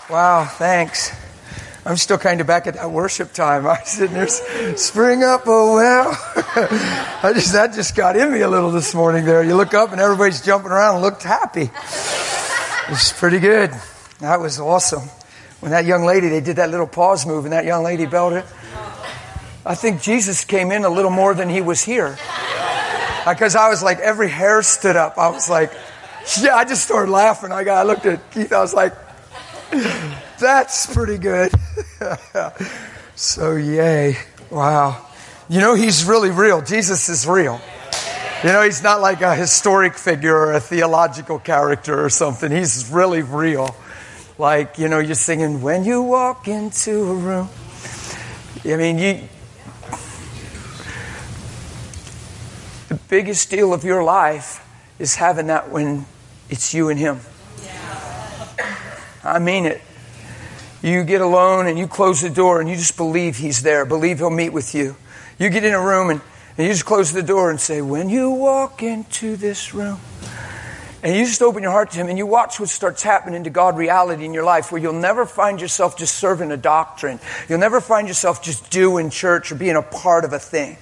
Wow, thanks. I'm still kind of back at that worship time. I was sitting there, spring up, oh well. That just got in me a little this morning there. You look up and everybody's jumping around and looked happy. It's pretty good. That was awesome. When that young lady, they did that little pause move and that young lady belted it. I think Jesus came in a little more than he was here. Because I was like, every hair stood up. I was like, yeah, I just started laughing. I looked at Keith, I was like, that's pretty good. So, yay. Wow. You know, he's really real. Jesus is real. You know, he's not like a historic figure or a theological character or something. He's really real. Like, you know, you're singing, when you walk into a room. I mean, the biggest deal of your life is having that when it's you and him. I mean it. You get alone and you close the door and you just believe he's there. Believe he'll meet with you. You get in a room and you just close the door and say, when you walk into this room. And you just open your heart to him and you watch what starts happening to God reality in your life, where you'll never find yourself just serving a doctrine. You'll never find yourself just doing church or being a part of a thing.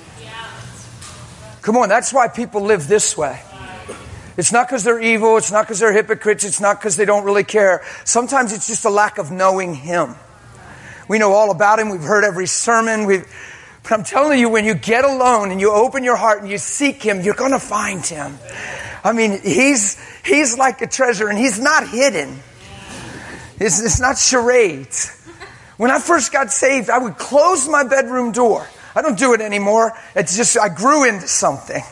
Come on, that's why people live this way. It's not because they're evil. It's not because they're hypocrites. It's not because they don't really care. Sometimes it's just a lack of knowing him. We know all about him. We've heard every sermon. But I'm telling you, when you get alone and you open your heart and you seek him, you're going to find him. I mean, he's like a treasure, and he's not hidden. It's not charades. When I first got saved, I would close my bedroom door. I don't do it anymore. It's just I grew into something.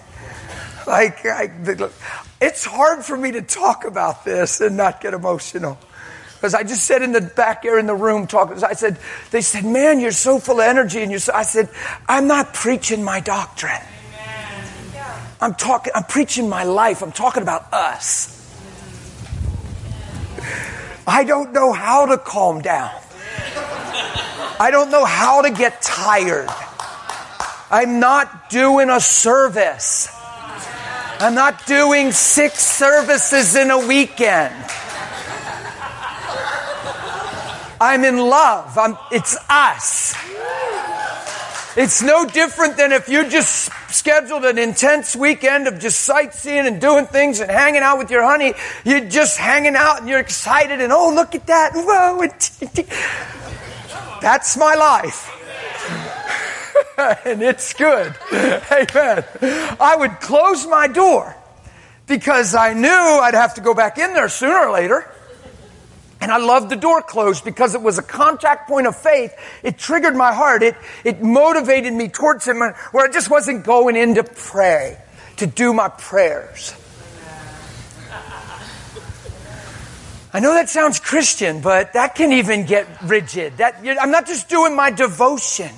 It's hard for me to talk about this and not get emotional. Because I just sat in the back there in the room talking. They said, man, you're so full of energy. And I said, I'm not preaching my doctrine. I'm preaching my life. I'm talking about us. I don't know how to calm down. I don't know how to get tired. I'm not doing a service. I'm not doing 6 services in a weekend. I'm in love. It's us. It's no different than if you just scheduled an intense weekend of just sightseeing and doing things and hanging out with your honey. You're just hanging out and you're excited and, oh, look at that. Whoa. That's my life. And it's good. Amen. I would close my door because I knew I'd have to go back in there sooner or later. And I loved the door closed because it was a contact point of faith. It triggered my heart. It motivated me towards him, where I just wasn't going in to pray, to do my prayers. I know that sounds Christian, but that can even get rigid. I'm not just doing my devotion.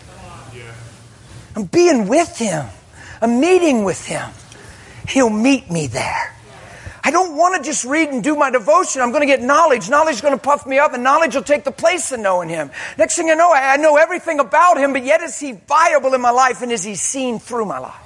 I'm being with him. I'm meeting with him. He'll meet me there. I don't want to just read and do my devotion. I'm going to get knowledge. Knowledge is going to puff me up, and knowledge will take the place of knowing him. Next thing I know everything about him, but yet is he viable in my life, and is he seen through my life?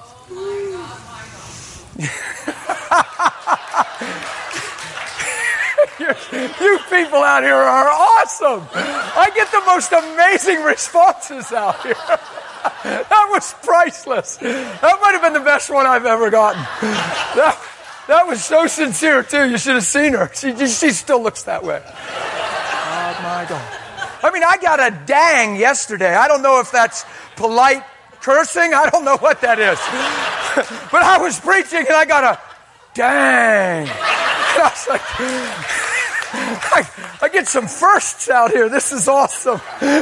You people out here are awesome. I get the most amazing responses out here. That was priceless. That might have been the best one I've ever gotten. That was so sincere, too. You should have seen her. She still looks that way. Oh, my God. I mean, I got a dang yesterday. I don't know if that's polite cursing. I don't know what that is. But I was preaching, and I got a dang. And I was like, I get some firsts out here. This is awesome.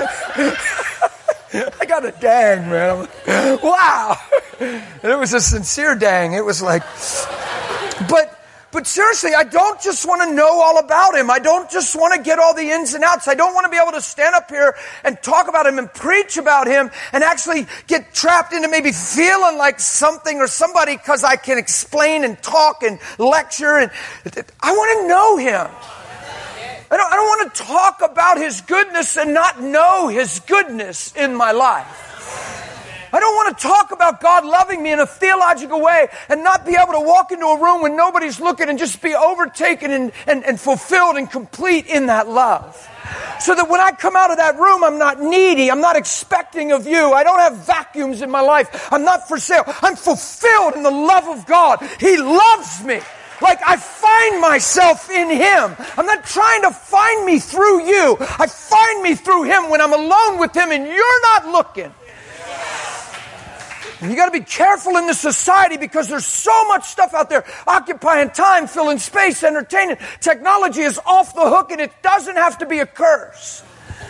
I got a dang, man. I'm like, wow. And it was a sincere dang. It was like... But seriously, I don't just want to know all about him. I don't just want to get all the ins and outs. I don't want to be able to stand up here and talk about him and preach about him and actually get trapped into maybe feeling like something or somebody because I can explain and talk and lecture. And I want to know him. I don't want to talk about his goodness and not know his goodness in my life. I don't don't want to talk about God loving me in a theological way and not be able to walk into a room when nobody's looking and just be overtaken and fulfilled and complete in that love. So that when I come out of that room, I'm not needy. I'm not expecting of you. I don't have vacuums in my life. I'm not for sale. I'm fulfilled in the love of God. He loves me. Like I find myself in Him. I'm not trying to find me through you. I find me through Him when I'm alone with Him and you're not looking. And you got to be careful in this society because there's so much stuff out there occupying time, filling space, entertaining. Technology is off the hook and it doesn't have to be a curse.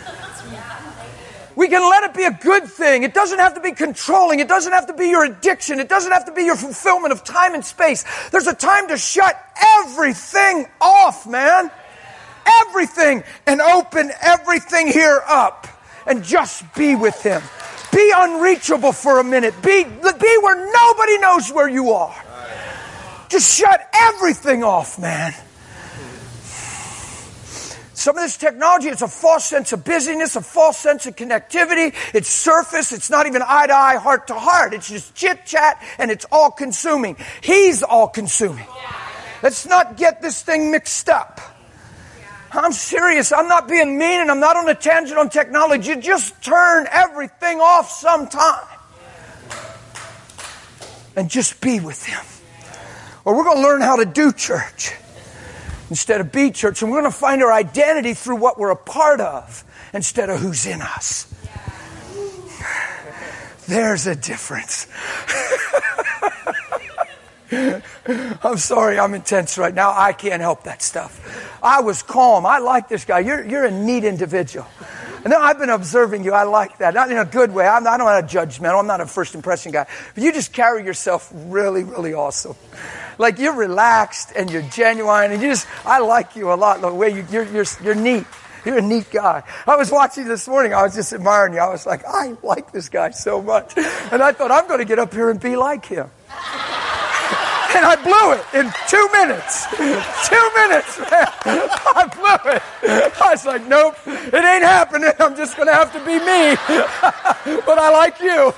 We can let it be a good thing. It doesn't have to be controlling. It doesn't have to be your addiction. It doesn't have to be your fulfillment of time and space. There's a time to shut everything off, man. Everything. And open everything here up. And just be with Him. Be unreachable for a minute. Be where nobody knows where you are. Just shut everything off, man. Some of this technology, it's a false sense of busyness, a false sense of connectivity. It's surface. It's not even eye to eye, heart to heart. It's just chit chat and it's all consuming. He's all consuming. Let's not get this thing mixed up. I'm serious. I'm not being mean and I'm not on a tangent on technology. You just turn everything off sometime. And just be with Him. Or we're going to learn how to do church instead of be church. And we're going to find our identity through what we're a part of instead of who's in us. There's a difference. I'm sorry, I'm intense right now. I can't help that stuff. I was calm. I like this guy. You're a neat individual. And I've been observing you. I like that. Not in a good way. I'm not a judgmental. I'm not a first impression guy. But you just carry yourself really, really awesome. Like you're relaxed and you're genuine. And I like you a lot. The way you're neat. You're a neat guy. I was watching this morning. I was just admiring you. I was like, I like this guy so much. And I thought, I'm going to get up here and be like him. And I blew it in 2 minutes. 2 minutes, man. I blew it. I was like, nope, it ain't happening. I'm just going to have to be me. But I like you.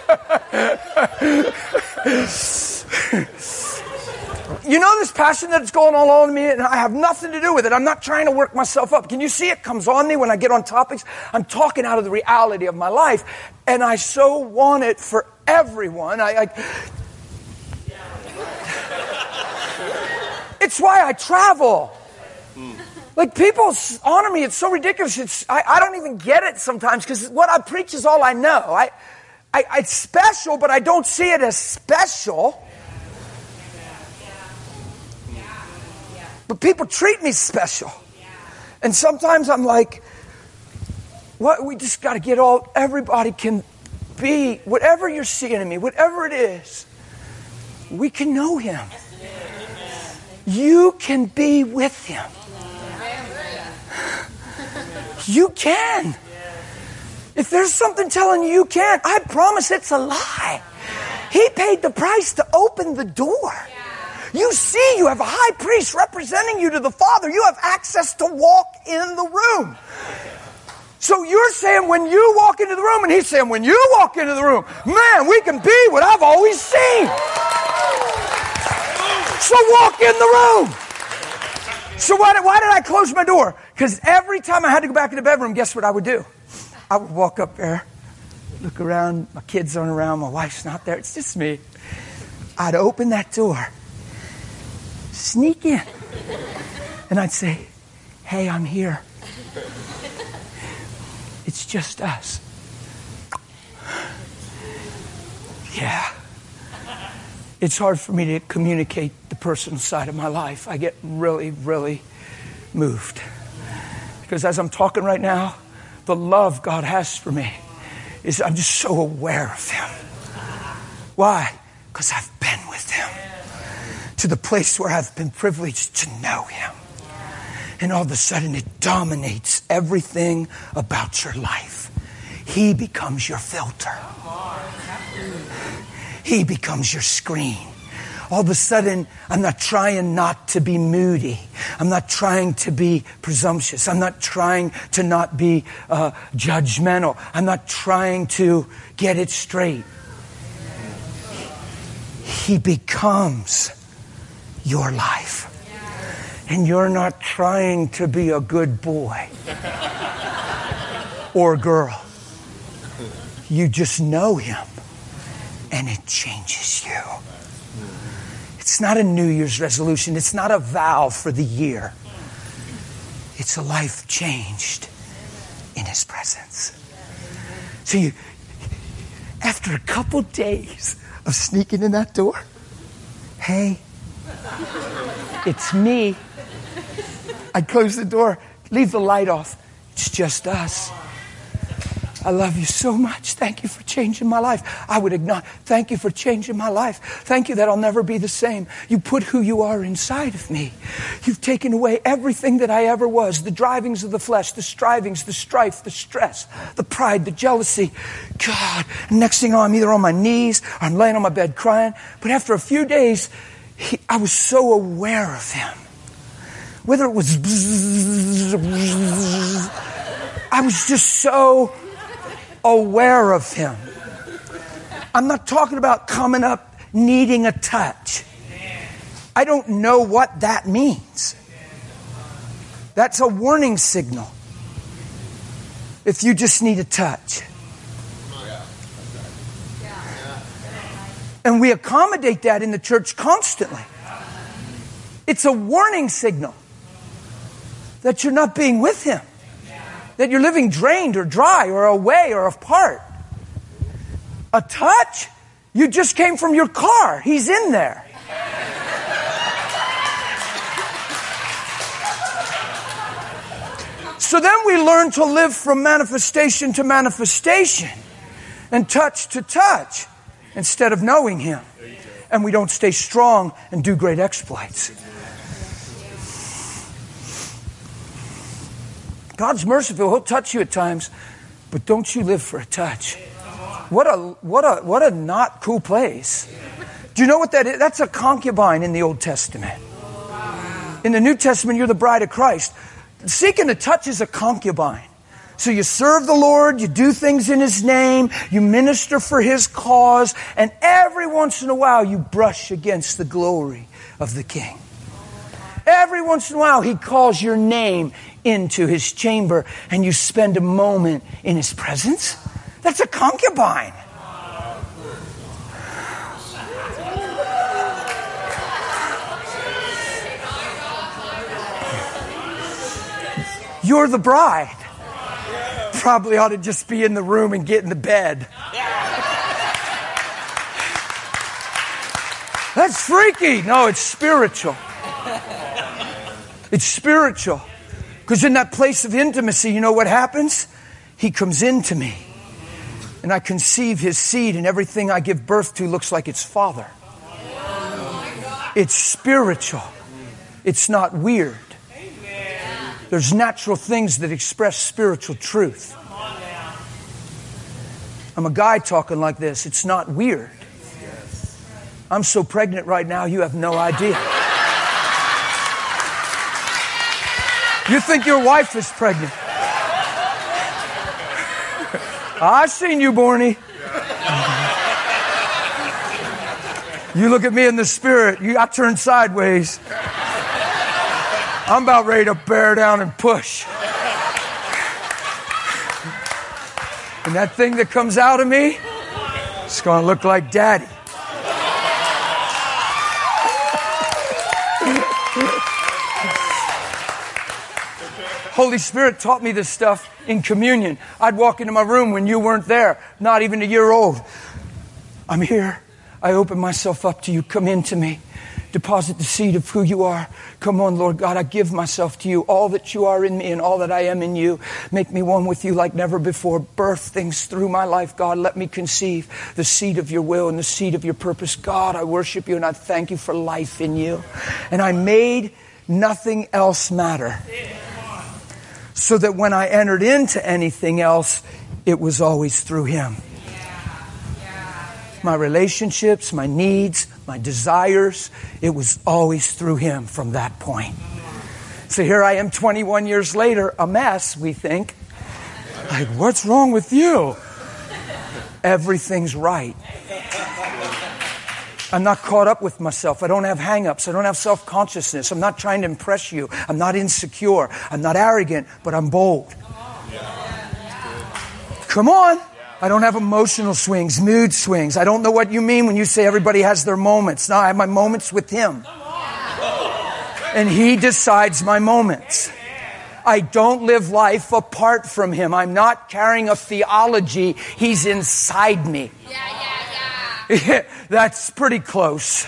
You know this passion that's going on in me, and I have nothing to do with it. I'm not trying to work myself up. Can you see it comes on me when I get on topics? I'm talking out of the reality of my life, and I so want it for everyone. It's why I travel. Like people honor me. It's so ridiculous. I don't even get it sometimes because what I preach is all I know. It's special, but I don't see it as special. But people treat me special. And sometimes I'm like, what? We just got to get everybody can be, whatever you're seeing in me, whatever it is, we can know Him. You can be with Him. You can. If there's something telling you can't, I promise it's a lie. He paid the price to open the door. You see, you have a high priest representing you to the Father. You have access to walk in the room. So you're saying when you walk into the room, and He's saying when you walk into the room, man, we can be what I've always seen. So walk in the room. So why did I close my door? Because every time I had to go back in the bedroom, guess what I would do? I would walk up there, look around, my kids aren't around, my wife's not there, it's just me. I'd open that door, sneak in, and I'd say, hey, I'm here. It's just us. Yeah. It's hard for me to communicate the personal side of my life. I get really, really moved. Because as I'm talking right now, the love God has for me is I'm just so aware of Him. Why? Because I've been with Him. To the place where I've been privileged to know Him. And all of a sudden it dominates everything about your life. He becomes your filter. He becomes your screen. All of a sudden, I'm not trying not to be moody. I'm not trying to be presumptuous. I'm not trying to not be judgmental. I'm not trying to get it straight. He becomes your life. And you're not trying to be a good boy or girl. You just know Him, and it changes you. It's not a New Year's resolution. It's not a vow for the year. It's a life changed in His presence. So after a couple days of sneaking in that door, hey, it's me. I'd close the door, leave the light off. It's just us. I love you so much. Thank you for changing my life. I would acknowledge, thank you for changing my life. Thank you that I'll never be the same. You put who you are inside of me. You've taken away everything that I ever was. The drivings of the flesh, the strivings, the strife, the stress, the pride, the jealousy. God, next thing you know, I'm either on my knees or I'm laying on my bed crying. But after a few days, I was so aware of Him. Whether it was I was just so aware of Him. I'm not talking about coming up needing a touch. I don't know what that means. That's a warning signal. If you just need a touch. And we accommodate that in the church constantly. It's a warning signal that you're not being with Him. That you're living drained or dry or away or apart. A touch? You just came from your car. He's in there. So then we learn to live from manifestation to manifestation and touch to touch instead of knowing Him. And we don't stay strong and do great exploits. God's merciful. He'll touch you at times, but don't you live for a touch. What a not cool place. Do you know what that is? That's a concubine in the Old Testament. In the New Testament, you're the bride of Christ. Seeking a touch is a concubine. So you serve the Lord, you do things in His name, you minister for His cause, and every once in a while you brush against the glory of the King. Every once in a while He calls your name into His chamber and you spend a moment in His presence. That's a concubine. You're the bride. Probably ought to just be in the room and get in the bed. That's freaky. No, it's spiritual. It's spiritual. Because in that place of intimacy, you know what happens? He comes into me. And I conceive His seed, and everything I give birth to looks like its father. It's spiritual. It's not weird. There's natural things that express spiritual truth. I'm a guy talking like this. It's not weird. I'm so pregnant right now, you have no idea. You think your wife is pregnant. I've seen you, Borny. You look at me in the spirit, I turn sideways. I'm about ready to bear down and push. And that thing that comes out of me, it's going to look like Daddy. Holy Spirit taught me this stuff in communion. I'd walk into my room when you weren't there, not even a year old. I'm here. I open myself up to you. Come into me. Deposit the seed of who you are. Come on, Lord God, I give myself to you. All that you are in me and all that I am in you. Make me one with you like never before. Birth things through my life, God. Let me conceive the seed of your will and the seed of your purpose. God, I worship you and I thank you for life in you. And I made nothing else matter. So that when I entered into anything else, it was always through Him. My relationships, my needs, my desires, it was always through Him from that point. So here I am 21 years later, a mess, we think. Like, what's wrong with you? Everything's right. I'm not caught up with myself. I don't have hang-ups. I don't have self-consciousness. I'm not trying to impress you. I'm not insecure. I'm not arrogant, but I'm bold. Come on. I don't have emotional swings, mood swings. I don't know what you mean when you say everybody has their moments. No, I have my moments with Him. And He decides my moments. I don't live life apart from Him. I'm not carrying a theology. He's inside me. That's pretty close.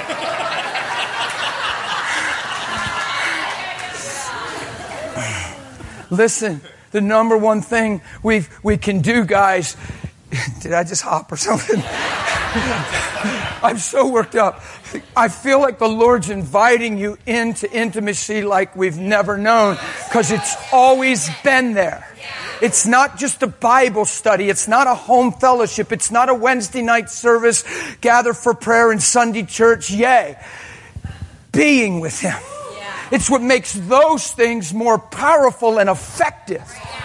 Listen, the number one thing we can do, guys. Did I just hop or something? I'm so worked up. I feel like the Lord's inviting you into intimacy like we've never known, because it's always been there. It's not just a Bible study. It's not a home fellowship. It's not a Wednesday night service, gather for prayer in Sunday church. Yay. Being with Him. It's what makes those things more powerful and effective.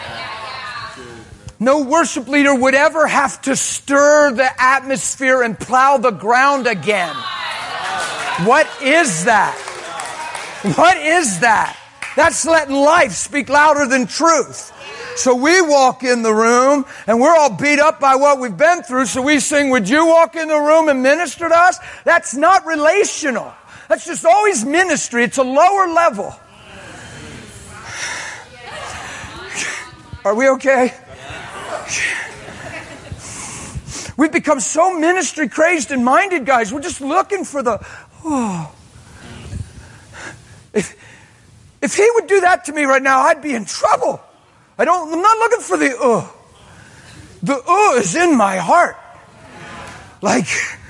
No worship leader would ever have to stir the atmosphere and plow the ground again. What is that? What is that? That's letting life speak louder than truth. So we walk in the room and we're all beat up by what we've been through. So we sing, would you walk in the room and minister to us? That's not relational. That's just always ministry. It's a lower level. Are we okay? We've become so ministry crazed and minded, guys. We're just looking for the, oh. If He would do that to me right now, I'd be in trouble. I'm not looking for the The is in my heart. Like,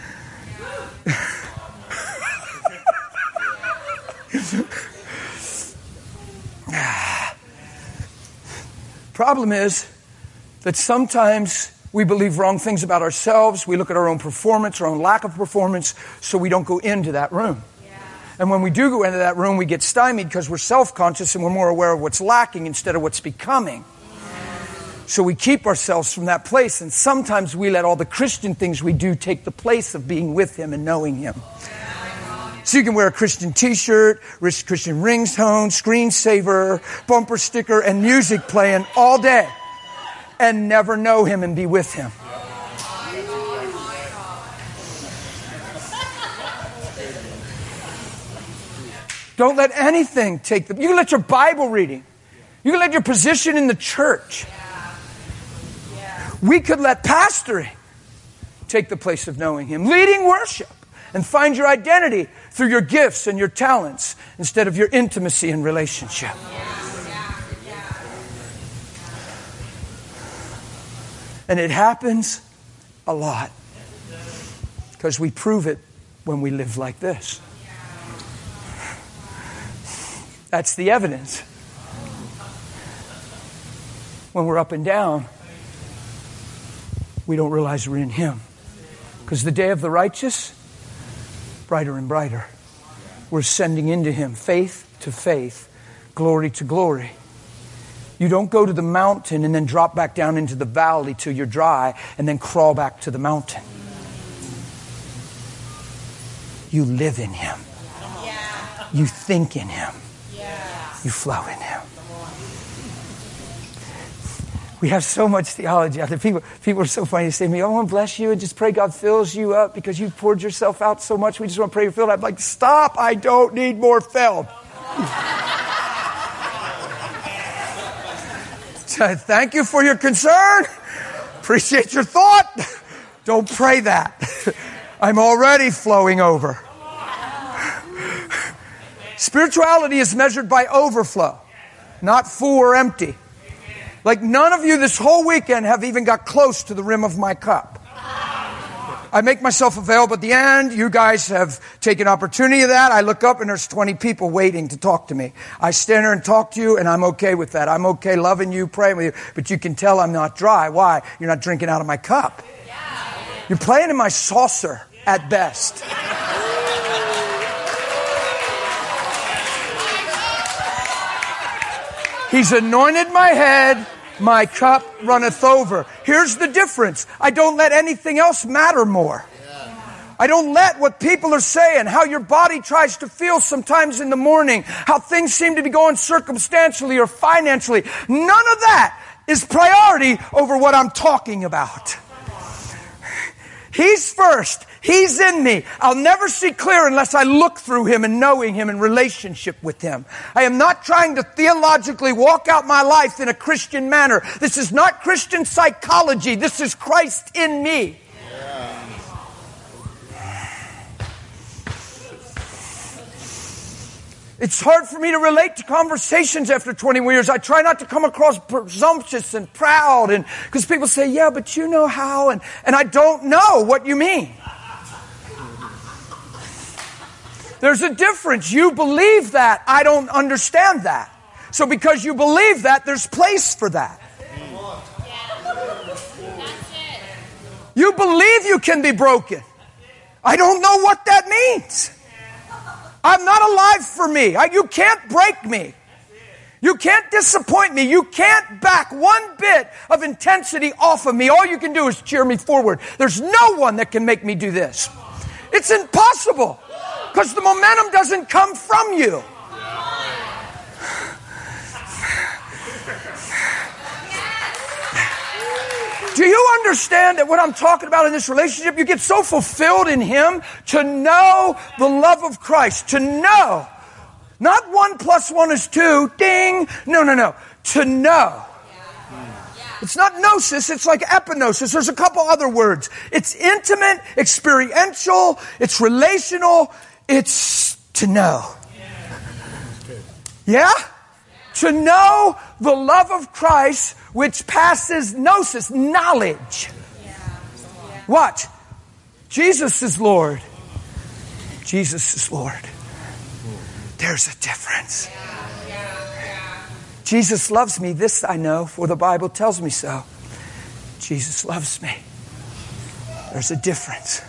problem is that sometimes we believe wrong things about ourselves. We look at our own performance, our own lack of performance, so we don't go into that room. And when we do go into that room, we get stymied because we're self-conscious and we're more aware of what's lacking instead of what's becoming. So we keep ourselves from that place, and sometimes we let all the Christian things we do take the place of being with Him and knowing Him. So you can wear a Christian t-shirt, Christian ringtone, screensaver, bumper sticker, and music playing all day and never know Him and be with Him. Don't let anything take them. You can let your Bible reading. You can let your position in the church. We could let pastoring take the place of knowing Him. Leading worship. And find your identity through your gifts and your talents instead of your intimacy and relationship. And it happens a lot because we prove it when we live like this. That's the evidence. When we're up and down, we don't realize we're in Him. Because the day of the righteous, brighter and brighter. We're ascending into Him, faith to faith, glory to glory. You don't go to the mountain and then drop back down into the valley till you're dry and then crawl back to the mountain. You live in Him. You think in Him. You flow in Him. We have so much theology out there. People are so funny to say to me, I want to bless you and just pray God fills you up because you've poured yourself out so much. We just want to pray you're filled. I'm like, stop. I don't need more filled. Thank you for your concern. Appreciate your thought. Don't pray that. I'm already flowing over. Spirituality is measured by overflow, not full or empty. Like none of you this whole weekend have even got close to the rim of my cup. I make myself available at the end. You guys have taken opportunity of that. I look up and there's 20 people waiting to talk to me. I stand there and talk to you and I'm okay with that. I'm okay loving you, praying with you. But you can tell I'm not dry. Why? You're not drinking out of my cup. You're playing in my saucer at best. He's anointed my head, my cup runneth over. Here's the difference. I don't let anything else matter more. I don't let what people are saying, how your body tries to feel sometimes in the morning, how things seem to be going circumstantially or financially. None of that is priority over what I'm talking about. He's first. He's in me. I'll never see clear unless I look through Him and knowing Him in relationship with Him. I am not trying to theologically walk out my life in a Christian manner. This is not Christian psychology. This is Christ in me. It's hard for me to relate to conversations after 21 years. I try not to come across presumptuous and proud, and because people say, yeah, but you know how, and I don't know what you mean. There's a difference. You believe that. I don't understand that. So because you believe that, there's place for that. You believe you can be broken. I don't know what that means. I'm not alive for me. You can't break me. You can't disappoint me. You can't back one bit of intensity off of me. All you can do is cheer me forward. There's no one that can make me do this. It's impossible because the momentum doesn't come from you. Do you understand that what I'm talking about in this relationship, you get so fulfilled in Him to know the love of Christ, to know. Not 1 + 1 is 2, ding. No. To know. It's not gnosis, it's like epignosis. There's a couple other words. It's intimate, experiential, it's relational, it's to know. Yeah? To know the love of Christ, which passes gnosis, knowledge. What? Jesus is Lord. Jesus is Lord. There's a difference. Jesus loves me, this I know, for the Bible tells me so. Jesus loves me. There's a difference.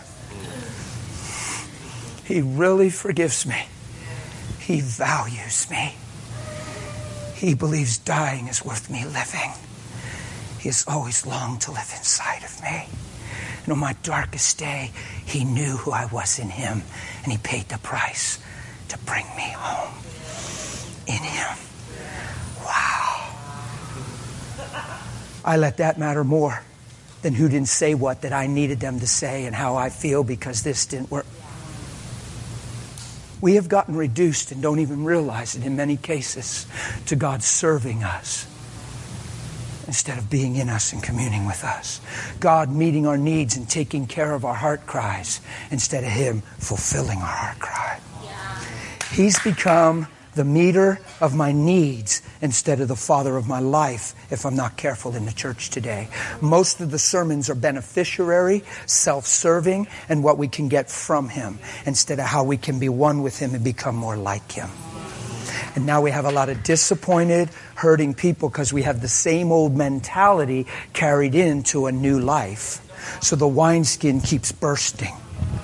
He really forgives me. He values me. He believes dying is worth me living. He has always longed to live inside of me. And on my darkest day, He knew who I was in Him, and He paid the price to bring me home in Him. Wow. I let that matter more than who didn't say what that I needed them to say and how I feel because this didn't work. We have gotten reduced and don't even realize it in many cases to God serving us instead of being in us and communing with us. God meeting our needs and taking care of our heart cries instead of Him fulfilling our heart cry. He's become the meter of my needs instead of the father of my life if I'm not careful in the church today. Most of the sermons are beneficiary, self-serving, and what we can get from Him instead of how we can be one with Him and become more like Him. And now we have a lot of disappointed, hurting people because we have the same old mentality carried into a new life. So the wineskin keeps bursting.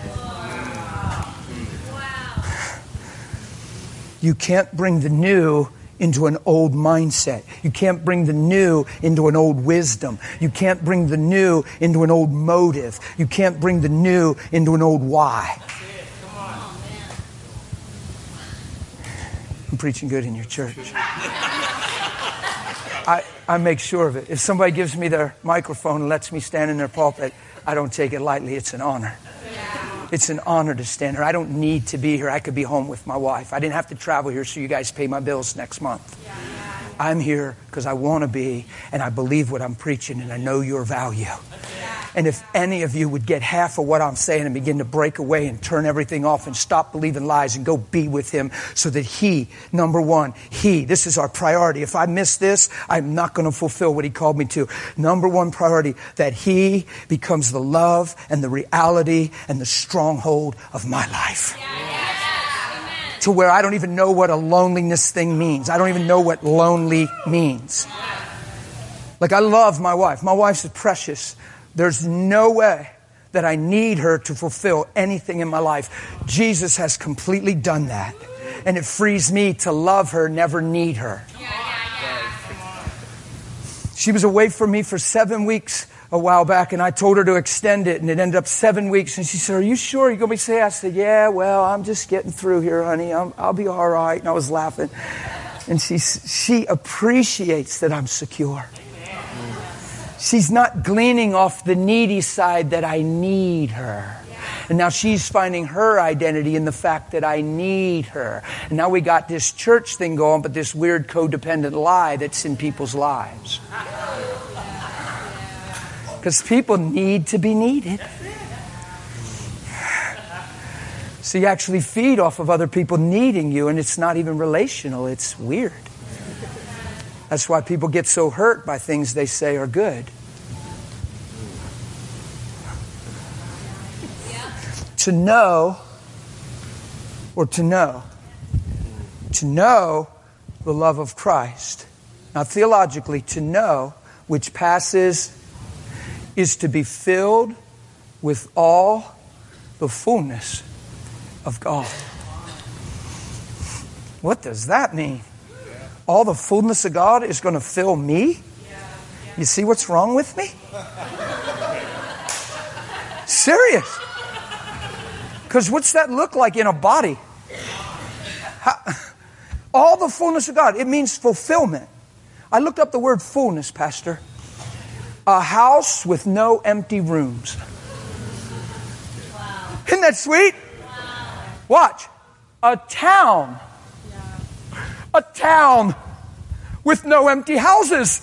You can't bring the new into an old mindset. You can't bring the new into an old wisdom. You can't bring the new into an old motive. You can't bring the new into an old why. I'm preaching good in your church. I make sure of it. If somebody gives me their microphone and lets me stand in their pulpit, I don't take it lightly. It's an honor. It's an honor to stand here. I don't need to be here. I could be home with my wife. I didn't have to travel here so you guys pay my bills next month. I'm here because I want to be, and I believe what I'm preaching, and I know your value. And if any of you would get half of what I'm saying and begin to break away and turn everything off and stop believing lies and go be with Him so that He, number one, this is our priority. If I miss this, I'm not going to fulfill what He called me to. Number one priority, that He becomes the love and the reality and the stronghold of my life. To where I don't even know what a loneliness thing means. I don't even know what lonely means. Like, I love my wife. My wife's precious. There's no way that I need her to fulfill anything in my life. Jesus has completely done that. And it frees me to love her, never need her. She was away from me for 7 weeks a while back, and I told her to extend it, and it ended up 7 weeks. And she said, "Are you sure you're going to be safe?" I said, "Yeah, well, I'm just getting through here, honey. I'll be all right." And I was laughing. And she appreciates that I'm secure. She's not gleaning off the needy side that I need her. And now she's finding her identity in the fact that I need her. And now we got this church thing going, but this weird codependent lie that's in people's lives. Because people need to be needed. So you actually feed off of other people needing you, and it's not even relational. It's weird. That's why people get so hurt by things they say are good. To know the love of Christ. Now theologically, to know, which passes, is to be filled with all the fullness of God. What does that mean? All the fullness of God is going to fill me? You see what's wrong with me? Serious. Because what's that look like in a body? All the fullness of God. It means fulfillment. I looked up the word fullness, Pastor. A house with no empty rooms. Wow. Isn't that sweet? Wow. Watch. A town. Yeah. A town with no empty houses.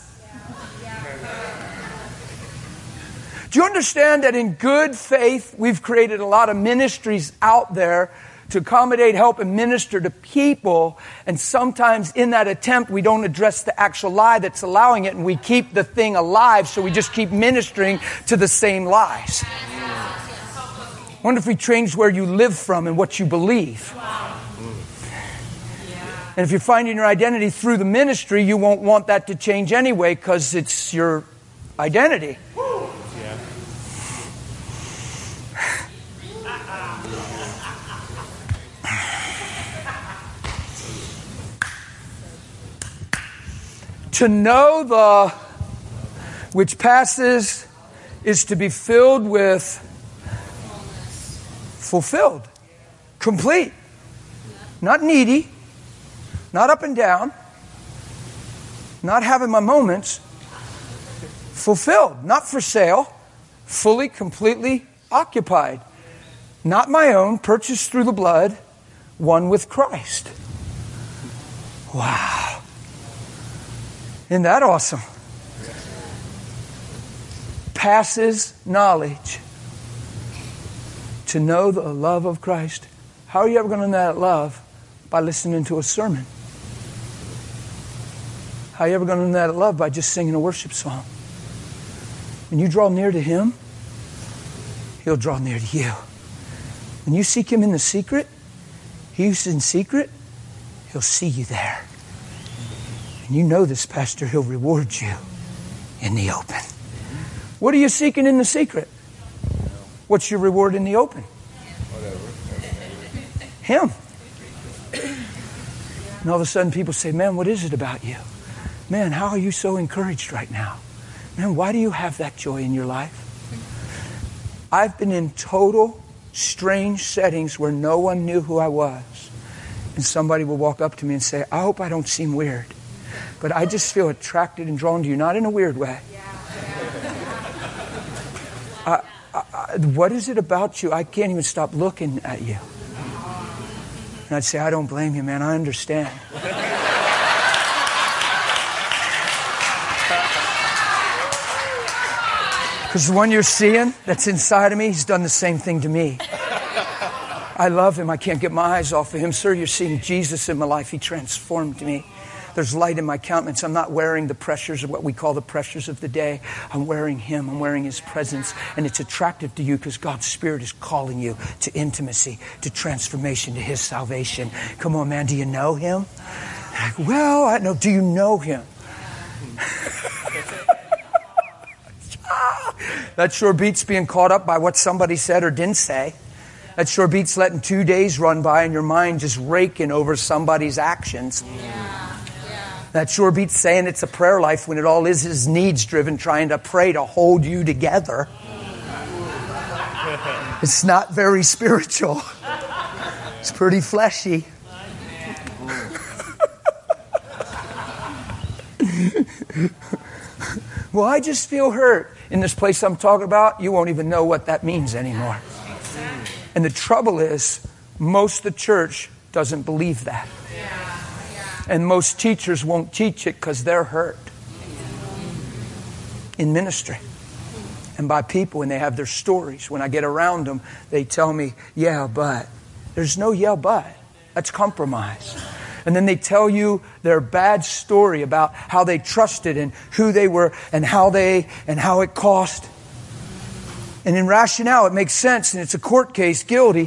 Do you understand that in good faith, we've created a lot of ministries out there to accommodate, help, and minister to people, and sometimes in that attempt, we don't address the actual lie that's allowing it, and we keep the thing alive, so we just keep ministering to the same lies. I wonder if we change where you live from and what you believe. And if you're finding your identity through the ministry, you won't want that to change anyway, because it's your identity. To know the which passes is to be filled with fulfilled, complete, not needy, not up and down, not having my moments, fulfilled, not for sale, fully, completely occupied, not my own, purchased through the blood, one with Christ. Wow. Isn't that awesome? Passes knowledge. To know the love of Christ. How are you ever going to know that love? By listening to a sermon. How are you ever going to know that love? By just singing a worship song. When you draw near to Him, He'll draw near to you. When you seek Him in the secret, He who's in secret, He'll see you there. And you know this, Pastor, He'll reward you in the open. What are you seeking in the secret? What's your reward in the open? Him. And all of a sudden people say, "Man, what is it about you? Man, how are you so encouraged right now? Man, why do you have that joy in your life?" I've been in total strange settings where no one knew who I was. And somebody will walk up to me and say, "I hope I don't seem weird, but I just feel attracted and drawn to you," not in a weird way. What is it about you? I can't even stop looking at you. And I'd say, "I don't blame you, man. I understand." Because the one you're seeing that's inside of me, he's done the same thing to me. I love him. I can't get my eyes off of him. Sir, you're seeing Jesus in my life. He transformed me. There's light in my countenance. I'm not wearing the pressures of what we call the pressures of the day. I'm wearing Him. I'm wearing His presence. And it's attractive to you because God's Spirit is calling you to intimacy, to transformation, to His salvation. Come on, man. Do you know Him? Like, well, I know. Do you know Him? That sure beats being caught up by what somebody said or didn't say. That sure beats letting 2 days run by and your mind just raking over somebody's actions. That sure beats saying it's a prayer life when it all is needs driven, trying to pray to hold you together. It's not very spiritual. It's pretty fleshy. Well, I just feel hurt. In this place I'm talking about, you won't even know what that means anymore. And the trouble is, most of the church doesn't believe that. And most teachers won't teach it because they're hurt in ministry and by people, and they have their stories. When I get around them, they tell me, yeah, but. There's no yeah, but. That's compromise. And then they tell you their bad story about how they trusted and who they were and how it cost. And in rationale, it makes sense, and it's a court case, guilty.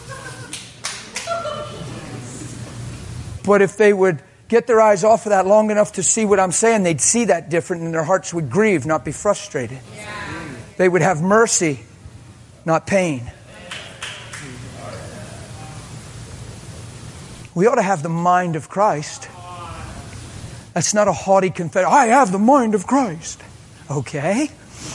But if they would get their eyes off of that long enough to see what I'm saying, they'd see that different, and their hearts would grieve, not be frustrated. Yeah. They would have mercy, not pain. We ought to have the mind of Christ. That's not a haughty confession. I have the mind of Christ. Okay.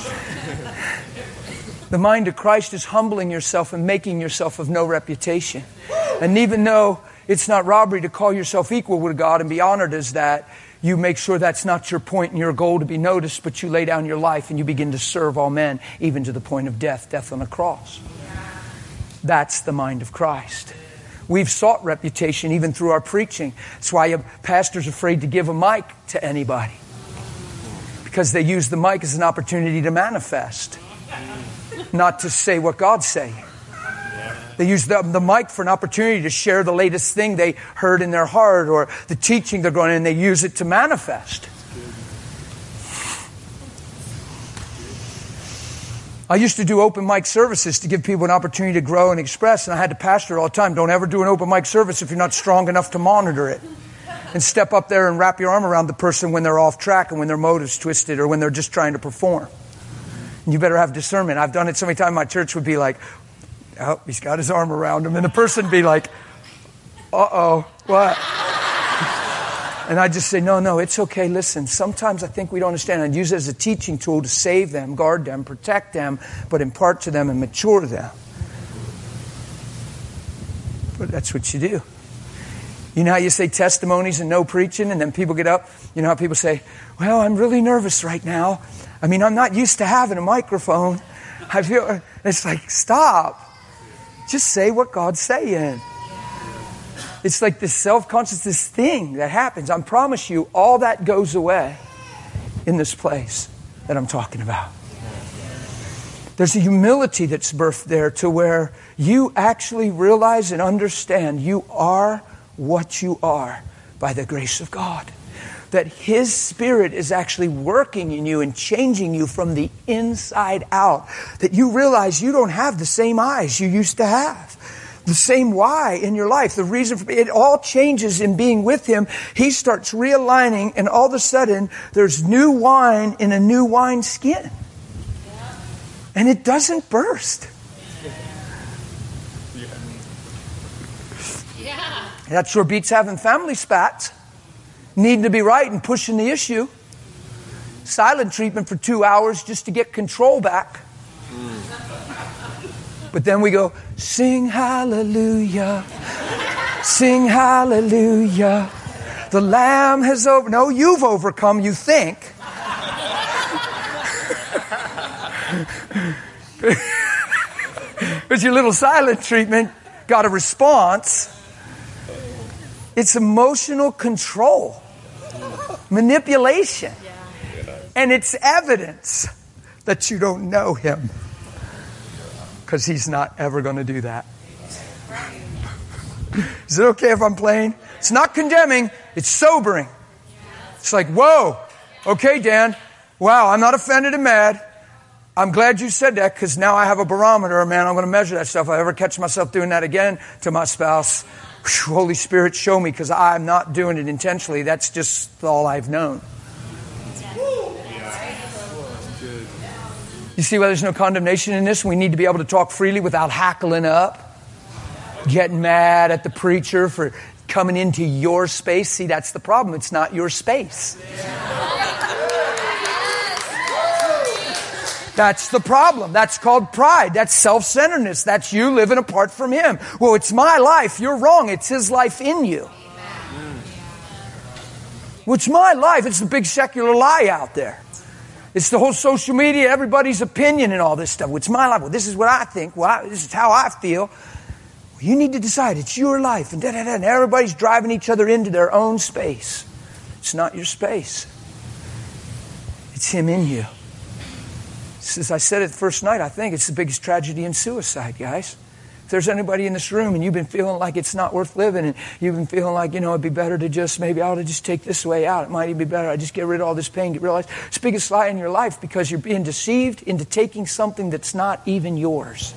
The mind of Christ is humbling yourself and making yourself of no reputation. And even though it's not robbery to call yourself equal with God and be honored as that, you make sure that's not your point and your goal to be noticed, but you lay down your life and you begin to serve all men, even to the point of death on a cross. That's the mind of Christ. We've sought reputation even through our preaching. That's why a pastor's afraid to give a mic to anybody, because they use the mic as an opportunity to manifest, not to say what God's saying. They use the mic for an opportunity to share the latest thing they heard in their heart or the teaching they're going in, and they use it to manifest. I used to do open mic services to give people an opportunity to grow and express, and I had to pastor all the time. Don't ever do an open mic service if you're not strong enough to monitor it. And step up there and wrap your arm around the person when they're off track and when their motive's twisted or when they're just trying to perform. And you better have discernment. I've done it so many times. My church would be like, oh, he's got his arm around him. And the person would be like, uh-oh, what? And I just say, no, it's okay. Listen, sometimes I think we don't understand. I'd use it as a teaching tool to save them, guard them, protect them, but impart to them and mature them. But that's what you do. You know how you say testimonies and no preaching, and then people get up? You know how people say, well, I'm really nervous right now. I mean, I'm not used to having a microphone. I feel, it's like, stop. Just say what God's saying. It's like this self-consciousness thing that happens. I promise you, all that goes away in this place that I'm talking about. There's a humility that's birthed there to where you actually realize and understand you are what you are by the grace of God. That His Spirit is actually working in you and changing you from the inside out. That you realize you don't have the same eyes you used to have. The same why in your life. The reason for it all changes in being with Him. He starts realigning, and all of a sudden there's new wine in a new wine skin. And it doesn't burst. Yeah. That sure beats having family spats. Needing to be right and pushing the issue. Silent treatment for 2 hours just to get control back. But then we go, sing hallelujah, sing hallelujah. The Lamb has no, you've overcome, you think. But your little silent treatment got a response. It's emotional control, manipulation. And it's evidence that you don't know Him. Because He's not ever going to do that. Is it okay if I'm playing? It's not condemning. It's sobering. It's like, whoa. Okay, Dan. Wow, I'm not offended and mad. I'm glad you said that because now I have a barometer. Man, I'm going to measure that stuff. If I ever catch myself doing that again to my spouse, Holy Spirit, show me, because I'm not doing it intentionally. That's just all I've known. You see why there's no condemnation in this? We need to be able to talk freely without hackling up, getting mad at the preacher for coming into your space. See, that's the problem. It's not your space. That's the problem. That's called pride. That's self-centeredness. That's you living apart from Him. Well, it's my life. You're wrong. It's His life in you. Well, it's my life. It's the big secular lie out there. It's the whole social media, everybody's opinion and all this stuff. Well, it's my life. Well, this is what I think. Well, this is how I feel. Well, you need to decide. It's your life. And and everybody's driving each other into their own space. It's not your space. It's Him in you. As I said it the first night, I think it's the biggest tragedy in suicide, guys. If there's anybody in this room and you've been feeling like it's not worth living and you've been feeling like, it'd be better to just, maybe I ought to just take this way out. It might even be better. I just get rid of all this pain. Realize it's the biggest lie in your life because you're being deceived into taking something that's not even yours.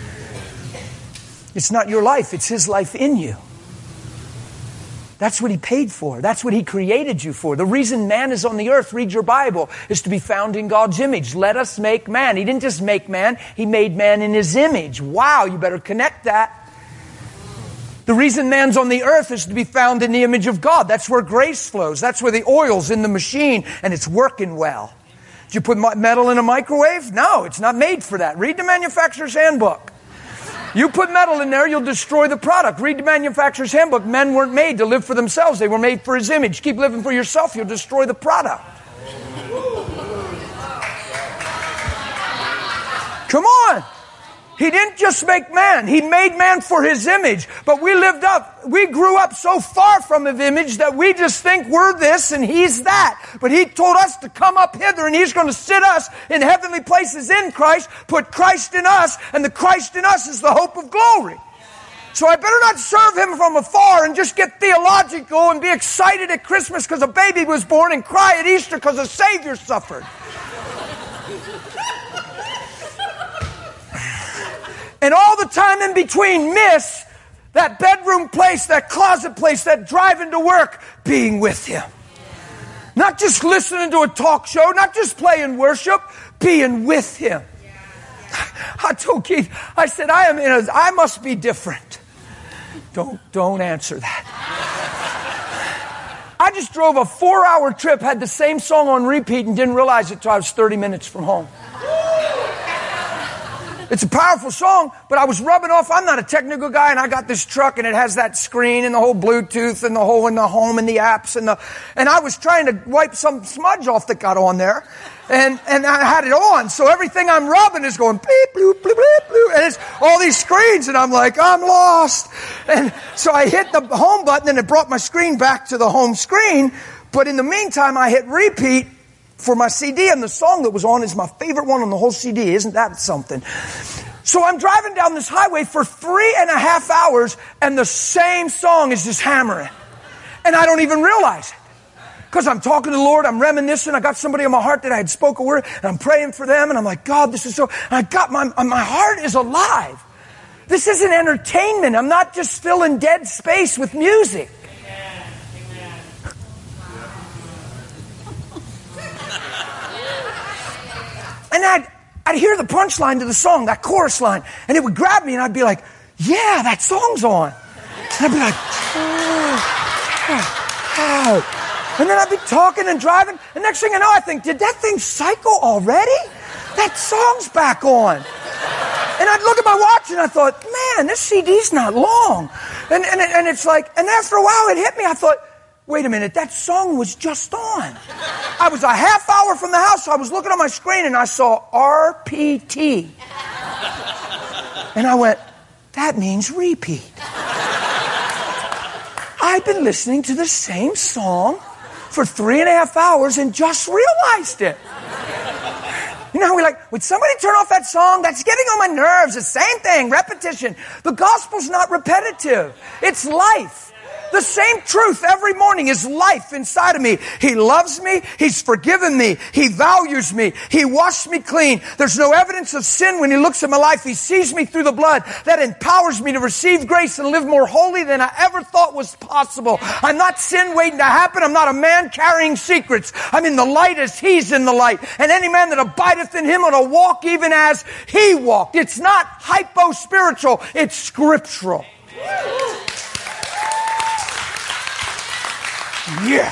It's not your life. It's His life in you. That's what He paid for. That's what He created you for. The reason man is on the earth, read your Bible, is to be found in God's image. Let us make man. He didn't just make man. He made man in His image. Wow, you better connect that. The reason man's on the earth is to be found in the image of God. That's where grace flows. That's where the oil's in the machine and it's working well. Did you put metal in a microwave? No, it's not made for that. Read the manufacturer's handbook. You put metal in there, you'll destroy the product. Read the manufacturer's handbook. Men weren't made to live for themselves. They were made for His image. Keep living for yourself, you'll destroy the product. Come on. He didn't just make man. He made man for His image. But we grew up so far from His image that we just think we're this and He's that. But He told us to come up hither and He's going to sit us in heavenly places in Christ, put Christ in us, and the Christ in us is the hope of glory. So I better not serve Him from afar and just get theological and be excited at Christmas because a baby was born and cry at Easter because a Savior suffered. And all the time in between miss that bedroom place, that closet place, that driving to work, being with Him. Not just listening to a talk show, not just playing worship, being with Him. I told Keith, I said, I must be different. Don't answer that. I just drove a 4-hour trip, had the same song on repeat and didn't realize it till I was 30 minutes from home. It's a powerful song, but I was rubbing off. I'm not a technical guy, and I got this truck, and it has that screen and the whole Bluetooth and the whole in the home and the apps and I was trying to wipe some smudge off that got on there, and I had it on, so everything I'm rubbing is going beep, bloop, bloop, bloop, bloop, and it's all these screens, and I'm like, I'm lost. And so I hit the home button, and it brought my screen back to the home screen. But in the meantime, I hit repeat for my CD, and the song that was on is my favorite one on the whole CD. Isn't that something? So I'm driving down this highway for 3.5 hours, and the same song is just hammering. And I don't even realize it. Because I'm talking to the Lord, I'm reminiscing, I got somebody in my heart that I had spoke a word, and I'm praying for them, and I'm like, God, this is so... And I got my heart is alive. This isn't entertainment. I'm not just filling dead space with music. And I'd hear the punchline to the song, that chorus line, and it would grab me, and I'd be like, yeah, that song's on. And I'd be like, oh. And then I'd be talking and driving, and next thing I know, I think, did that thing cycle already? That song's back on. And I'd look at my watch, and I thought, man, this CD's not long. And it's like, and after a while, it hit me. I thought, wait a minute, that song was just on. I was a half hour from the house, so I was looking on my screen, and I saw RPT. And I went, that means repeat. I've been listening to the same song for 3.5 hours and just realized it. You know how would somebody turn off that song? That's getting on my nerves. The same thing, repetition. The gospel's not repetitive. It's life. The same truth every morning is life inside of me. He loves me. He's forgiven me. He values me. He washed me clean. There's no evidence of sin when He looks at my life. He sees me through the blood. That empowers me to receive grace and live more holy than I ever thought was possible. I'm not sin waiting to happen. I'm not a man carrying secrets. I'm in the light as He's in the light. And any man that abideth in Him will walk even as He walked. It's not hypo-spiritual. It's scriptural. Yeah.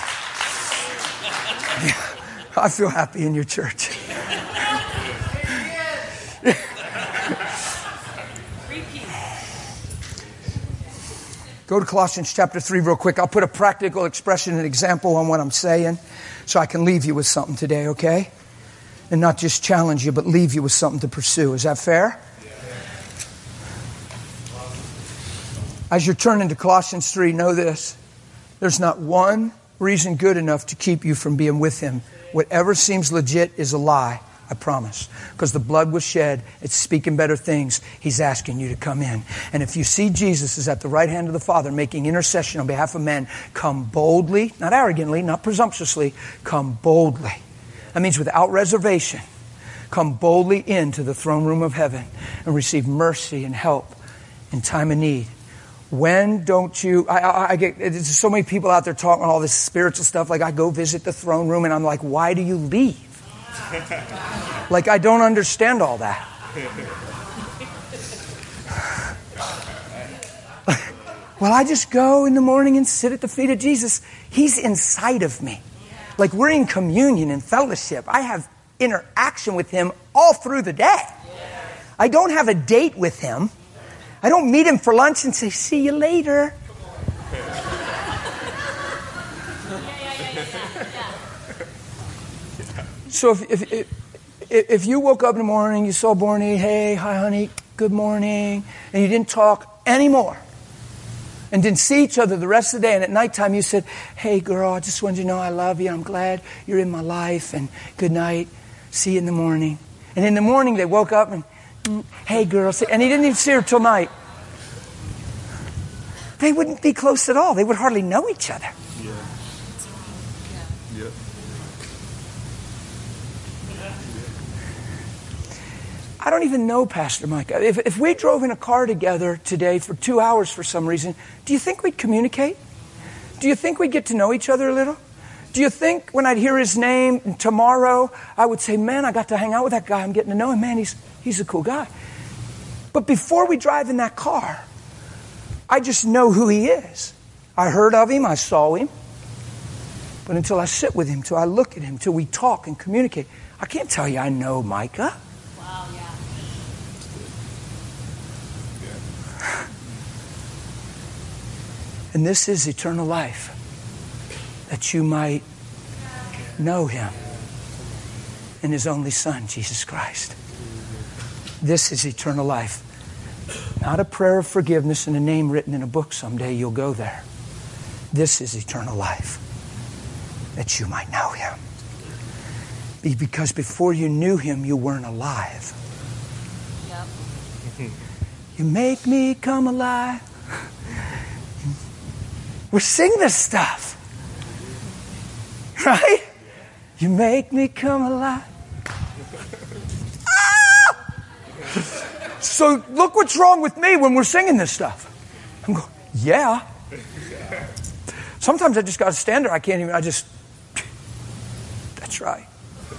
Yeah. I feel happy in your church. Go to Colossians chapter 3 real quick. I'll put a practical expression, an example on what I'm saying so I can leave you with something today, okay? And not just challenge you, but leave you with something to pursue. Is that fair? As you're turning to Colossians 3, know this. There's not one reason good enough to keep you from being with Him. Whatever seems legit is a lie. I promise. Because the blood was shed. It's speaking better things. He's asking you to come in. And if you see Jesus is at the right hand of the Father making intercession on behalf of men, come boldly, not arrogantly, not presumptuously, come boldly. That means without reservation. Come boldly into the throne room of heaven and receive mercy and help in time of need. When don't you, I get, there's so many people out there talking all this spiritual stuff. Like I go visit the throne room and I'm like, why do you leave? Like, I don't understand all that. Well, I just go in the morning and sit at the feet of Jesus. He's inside of me. Like, we're in communion and fellowship. I have interaction with Him all through the day. I don't have a date with Him. I don't meet Him for lunch and say, see you later. So if you woke up in the morning, you saw Borny, hey, hi, honey, good morning, and you didn't talk anymore and didn't see each other the rest of the day, and at nighttime you said, hey, girl, I just wanted you to know I love you. I'm glad you're in my life, and good night. See you in the morning. And in the morning they woke up and, hey, girl, and he didn't even see her till night. They wouldn't be close at all. They would hardly know each other. Yeah. Yeah. I don't even know Pastor Mike. If we drove in a car together today for 2 hours for some reason, do you think we'd communicate? Do you think we'd get to know each other a little? Do you think when I'd hear his name tomorrow, I would say, man, I got to hang out with that guy. I'm getting to know him. Man, he's a cool guy. But before we drive in that car, I just know who he is. I heard of him. I saw him. But until I sit with him, till I look at him, till we talk and communicate, I can't tell you I know Micah. Wow, yeah. And this is eternal life, that you might know Him and His only Son, Jesus Christ. This is eternal life. Not a prayer of forgiveness and a name written in a book. Someday you'll go there. This is eternal life, that you might know Him. Because before you knew Him, you weren't alive. Yep. You make me come alive. We sing this stuff. Right? You make me come alive. Ah! So look what's wrong with me when we're singing this stuff. I'm going, yeah. Sometimes I just got to stand there. That's right.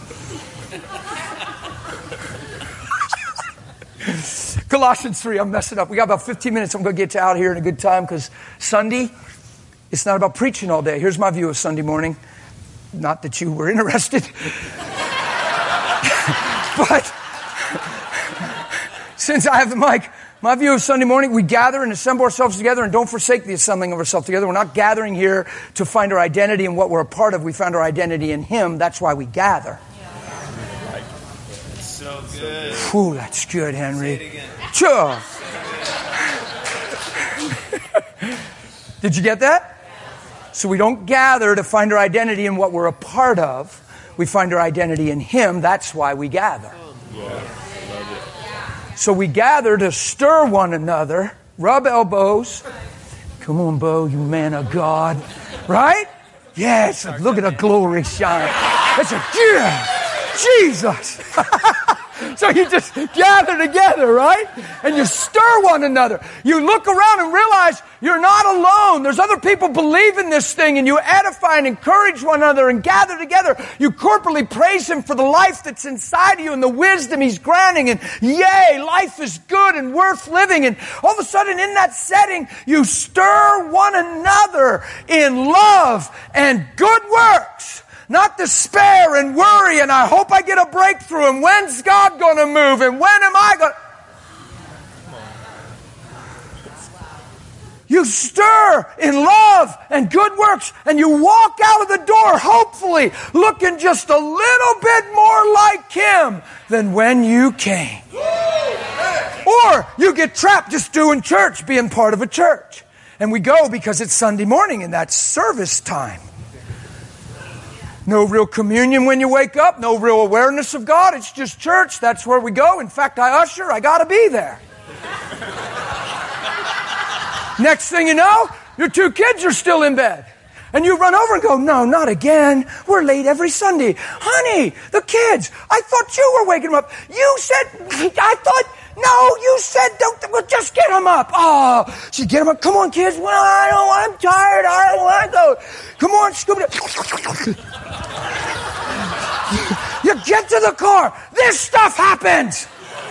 Colossians 3, I'm messing up. We got about 15 minutes. I'm going to get you out here in a good time because Sunday, it's not about preaching all day. Here's my view of Sunday morning. Not that you were interested. But since I have the mic, my view of Sunday morning, we gather and assemble ourselves together and don't forsake the assembling of ourselves together. We're not gathering here to find our identity in what we're a part of. We found our identity in Him. That's why we gather. That's so good. Whew, that's good, Henry. Say it again. Sure. Did you get that? So we don't gather to find our identity in what we're a part of. We find our identity in Him. That's why we gather. So we gather to stir one another, rub elbows. Come on, Bo, you man of God. Right? Yes, look at the glory shine. That's a, yeah, Jesus. So you just gather together, right? And you stir one another. You look around and realize you're not alone. There's other people believing this thing, and you edify and encourage one another and gather together. You corporately praise Him for the life that's inside of you and the wisdom He's granting. And yay, life is good and worth living. And all of a sudden in that setting, you stir one another in love and good works. Not despair and worry and I hope I get a breakthrough and when's God going to move and when am I going to... You stir in love and good works and you walk out of the door hopefully looking just a little bit more like Him than when you came. Or you get trapped just doing church, being part of a church. And we go because it's Sunday morning and that's service time. No real communion when you wake up, no real awareness of God. It's just church. That's where we go. In fact, I usher. I got to be there. Next thing you know, your 2 kids are still in bed. And you run over and go, no, not again. We're late every Sunday. Honey, the kids, I thought you were waking them up. You said, you said, well, just get them up. Oh, she get them up. Come on, kids. Well, I'm tired. I don't want to go. Come on, scoop it. You get to the car. This stuff happens.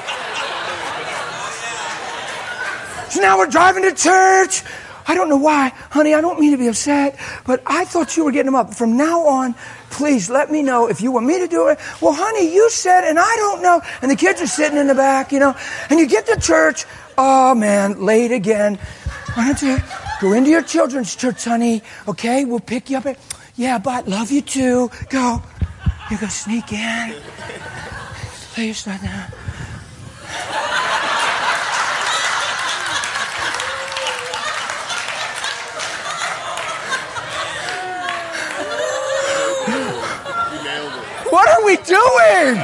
So now we're driving to church. I don't know why. Honey, I don't mean to be upset, but I thought you were getting them up. From now on, please let me know if you want me to do it. Well, honey, you said, and I don't know. And the kids are sitting in the back, And you get to church. Oh, man, late again. Why don't you go into your children's church, honey? Okay, we'll pick you up. Yeah, but love you too. Go. You go sneak in. Lay your stuff down. What are we doing?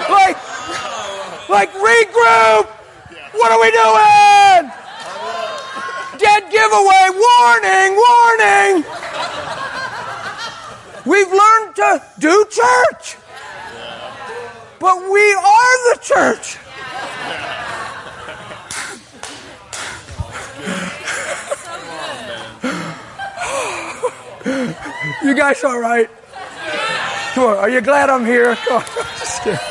Like regroup. What are we doing? Dead giveaway. Warning. We've learned to do church. But we are the church. You guys all right? Come on, are you glad I'm here? Come on. Just kidding.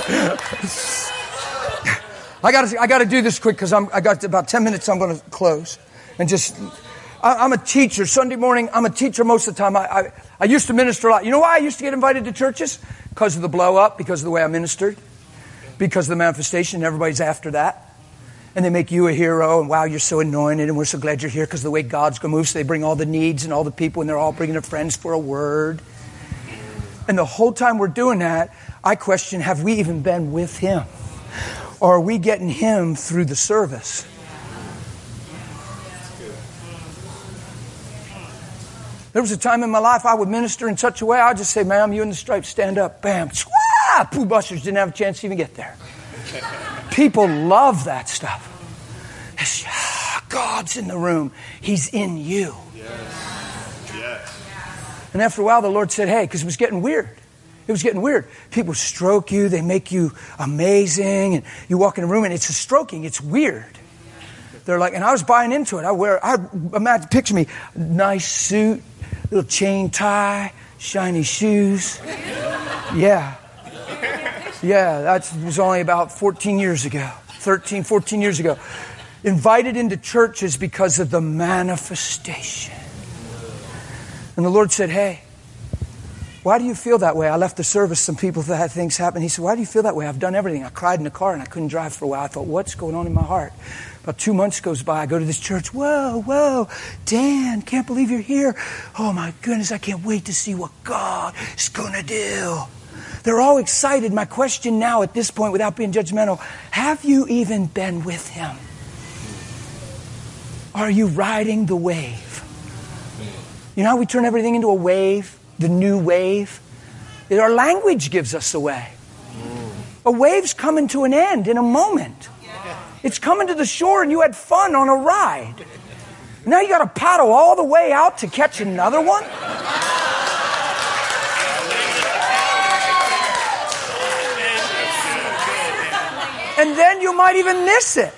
I got to do this quick because I got about 10 minutes. I'm going to close and I'm a teacher. Sunday morning, I'm a teacher most of the time. I used to minister a lot. You know why I used to get invited to churches? Because of the blow up, because of the way I ministered, because of the manifestation. Everybody's after that. And they make you a hero, and wow, you're so anointed, and we're so glad you're here because of the way God's going to move. So they bring all the needs and all the people, and they're all bringing their friends for a word. And the whole time we're doing that, I question, have we even been with Him? Or are we getting Him through the service? There was a time in my life I would minister in such a way, I'd just say, ma'am, you in the stripes, stand up, bam, swah! Pooh busters didn't have a chance to even get there. People love that stuff. God's in the room. He's in you. Yes. And after a while, the Lord said, hey, because it was getting weird. It was getting weird. People stroke you. They make you amazing. And you walk in a room and it's a stroking. It's weird. They're like, and I was buying into it. Picture me, nice suit, little chain tie, shiny shoes. Yeah, that was only about 14 years ago. 14 years ago. Invited into churches because of the manifestation. And the Lord said, hey, why do you feel that way? I left the service. Some people had things happen. He said, why do you feel that way? I've done everything. I cried in the car and I couldn't drive for a while. I thought, what's going on in my heart? About 2 months goes by. I go to this church. Whoa, Dan, can't believe you're here. Oh my goodness, I can't wait to see what God is going to do. They're all excited. My question now at this point, without being judgmental, have you even been with Him? Are you riding the wave? You know how we turn everything into a wave? The new wave? Our language gives us away. A wave's coming to an end in a moment. It's coming to the shore and you had fun on a ride. Now you got to paddle all the way out to catch another one? And then you might even miss it.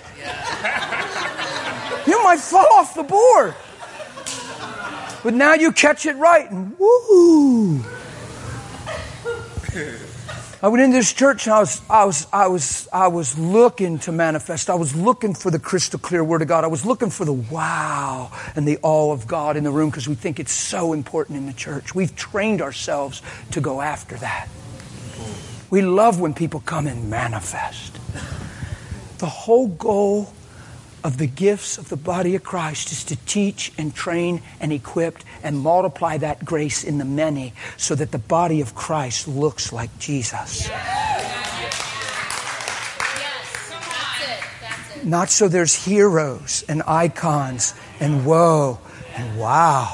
You might fall off the board. But now you catch it right and woo! I went into this church and I was looking to manifest. I was looking for the crystal clear word of God. I was looking for the wow and the awe of God in the room because we think it's so important in the church. We've trained ourselves to go after that. We love when people come and manifest. The whole goal of the gifts of the body of Christ is to teach and train and equip and multiply that grace in the many so that the body of Christ looks like Jesus. Not so there's heroes and icons and whoa and wow.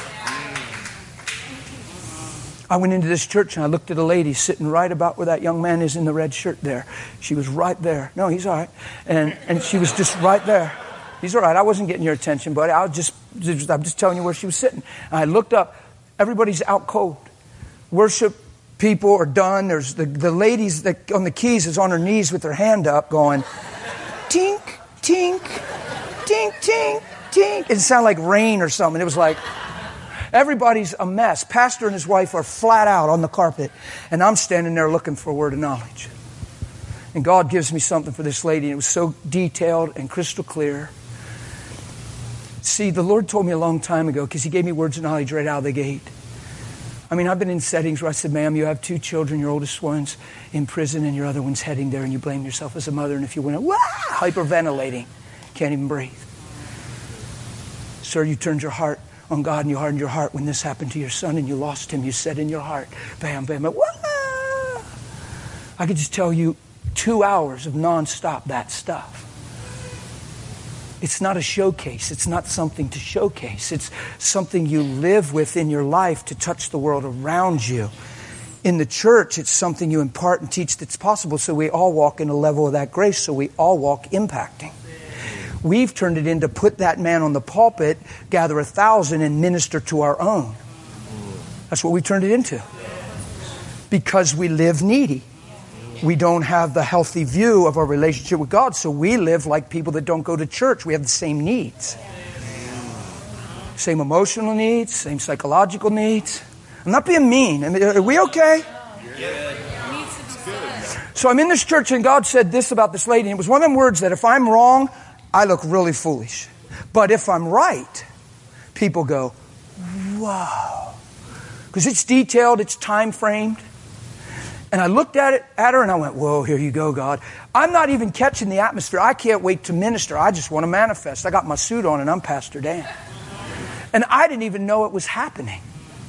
I went into this church and I looked at a lady sitting right about where that young man is in the red shirt there. She was right there. No, he's all right. And she was just right there. He's all right. I wasn't getting your attention, buddy. I'm just telling you where she was sitting. And I looked up. Everybody's out cold. Worship people are done. There's the ladies that on the keys is on her knees with her hand up going, tink, tink, tink, tink, tink. It sounded like rain or something. It was like... Everybody's a mess. Pastor and his wife are flat out on the carpet. And I'm standing there looking for a word of knowledge. And God gives me something for this lady. And it was so detailed and crystal clear. See, the Lord told me a long time ago, because He gave me words of knowledge right out of the gate. I mean, I've been in settings where I said, ma'am, you have 2 children. Your oldest one's in prison and your other one's heading there. And you blame yourself as a mother. And if you went, wah, hyperventilating, can't even breathe. Sir, you turned your heart on God and you hardened your heart when this happened to your son and you lost him. You said in your heart, bam, bam, bam, wah! I could just tell you 2 hours of nonstop that stuff. It's not a showcase. It's not something to showcase. It's something you live with in your life to touch the world around you. In the church, it's something you impart and teach that's possible so we all walk in a level of that grace, so we all walk impacting. We've turned it into put that man on the pulpit, gather 1,000 and minister to our own. That's what we turned it into. Because we live needy. We don't have the healthy view of our relationship with God, so we live like people that don't go to church. We have the same needs. Same emotional needs, same psychological needs. I'm not being mean. Are we okay? So I'm in this church and God said this about this lady. And it was one of them words that if I'm wrong, I look really foolish. But if I'm right, people go, wow. Because it's detailed, it's time framed. And I looked at her and I went, whoa, here you go, God. I'm not even catching the atmosphere. I can't wait to minister. I just want to manifest. I got my suit on and I'm Pastor Dan. And I didn't even know it was happening.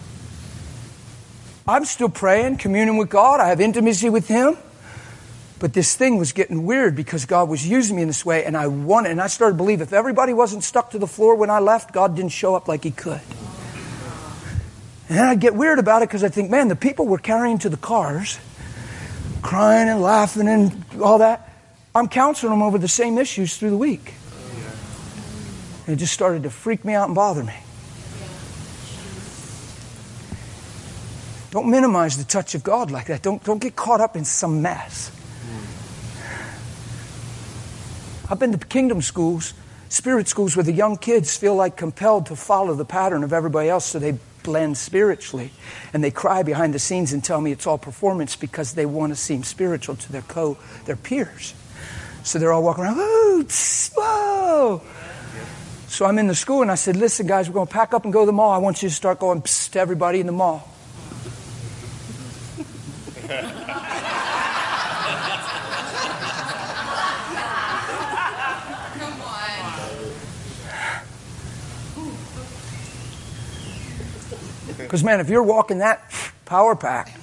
I'm still praying, communing with God. I have intimacy with Him. But this thing was getting weird because God was using me in this way and I wanted, and I started to believe if everybody wasn't stuck to the floor when I left, God didn't show up like He could. And then I'd get weird about it because I think, man, the people we're carrying to the cars, crying and laughing and all that, I'm counseling them over the same issues through the week. And it just started to freak me out and bother me. Don't minimize the touch of God like that. Don't get caught up in some mess. I've been to kingdom schools, spirit schools, where the young kids feel like compelled to follow the pattern of everybody else, so they blend spiritually. And they cry behind the scenes and tell me it's all performance because they want to seem spiritual to their peers. So they're all walking around, whoa, whoa. So I'm in the school and I said, listen, guys, we're going to pack up and go to the mall. I want you to start going to everybody in the mall. Because, man, if you're walking that power pack.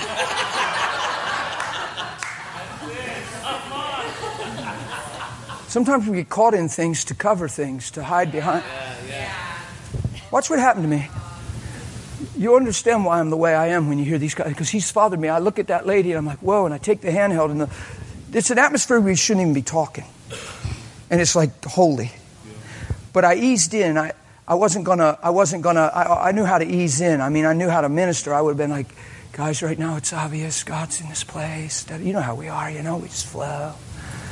Sometimes we get caught in things to cover things, to hide behind. Watch what happened to me. You understand why I'm the way I am when you hear these guys. Because He's fathered me. I look at that lady and I'm like, whoa. And I take the handheld and it's an atmosphere where we shouldn't even be talking. And it's like holy. But I eased in. I knew how to ease in. I mean, I knew how to minister. I would have been like, guys, right now it's obvious. God's in this place. You know how we are, we just flow.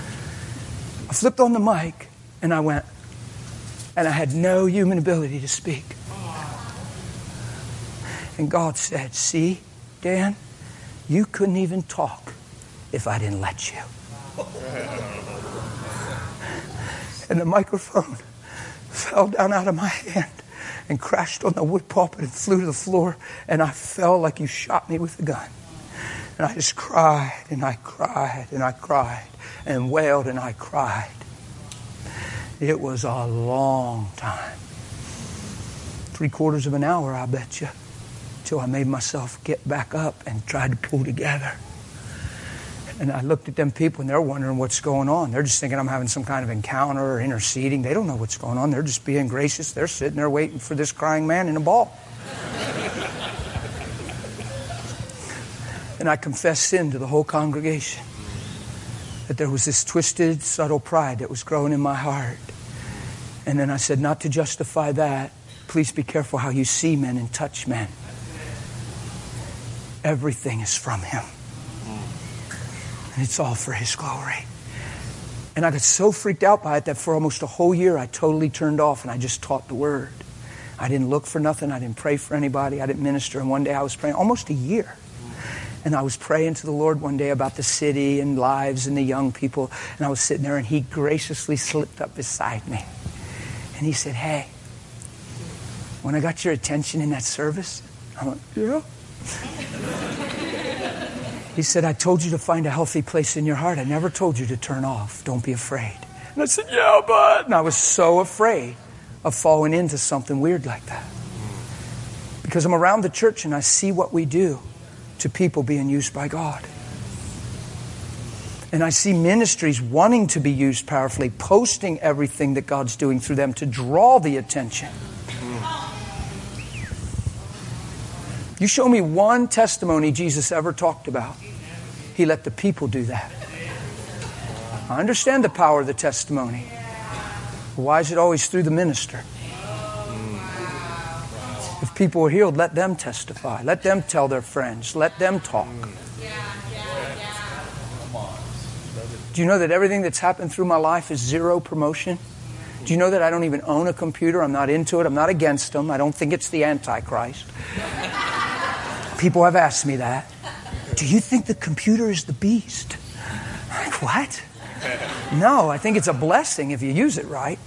I flipped on the mic and I went, and I had no human ability to speak. And God said, see, Dan, you couldn't even talk if I didn't let you. And the microphone fell down out of my hand and crashed on the wood pulpit and flew to the floor, and I fell like you shot me with a gun. And I just cried and I cried and I cried and wailed and I cried. It was a long time. 3/4 of an hour, I bet you, till I made myself get back up and tried to pull together. And I looked at them people and they're wondering what's going on. They're just thinking I'm having some kind of encounter or interceding. They don't know what's going on. They're just being gracious. They're sitting there waiting for this crying man in a ball. And I confessed sin to the whole congregation. That there was this twisted, subtle pride that was growing in my heart. And then I said, not to justify that, please be careful how you see men and touch men. Everything is from Him. And it's all for His glory. And I got so freaked out by it that for almost a whole year I totally turned off and I just taught the Word. I didn't look for nothing. I didn't pray for anybody. I didn't minister. And one day I was praying, almost a year. And I was praying to the Lord one day about the city and lives and the young people. And I was sitting there and He graciously slipped up beside me. And He said, hey, when I got your attention in that service, I went, yeah. He said, I told you to find a healthy place in your heart. I never told you to turn off. Don't be afraid. And I said, yeah, but... And I was so afraid of falling into something weird like that. Because I'm around the church and I see what we do to people being used by God. And I see ministries wanting to be used powerfully, posting everything that God's doing through them to draw the attention. You show me one testimony Jesus ever talked about. He let the people do that. I understand the power of the testimony. Why is it always through the minister? If people are healed, let them testify. Let them tell their friends. Let them talk. Do you know that everything that's happened through my life is zero promotion? Do you know that I don't even own a computer? I'm not into it. I'm not against them. I don't think it's the Antichrist. People have asked me that. Do you think the computer is the beast? I'm like, what? No, I think it's a blessing if you use it right.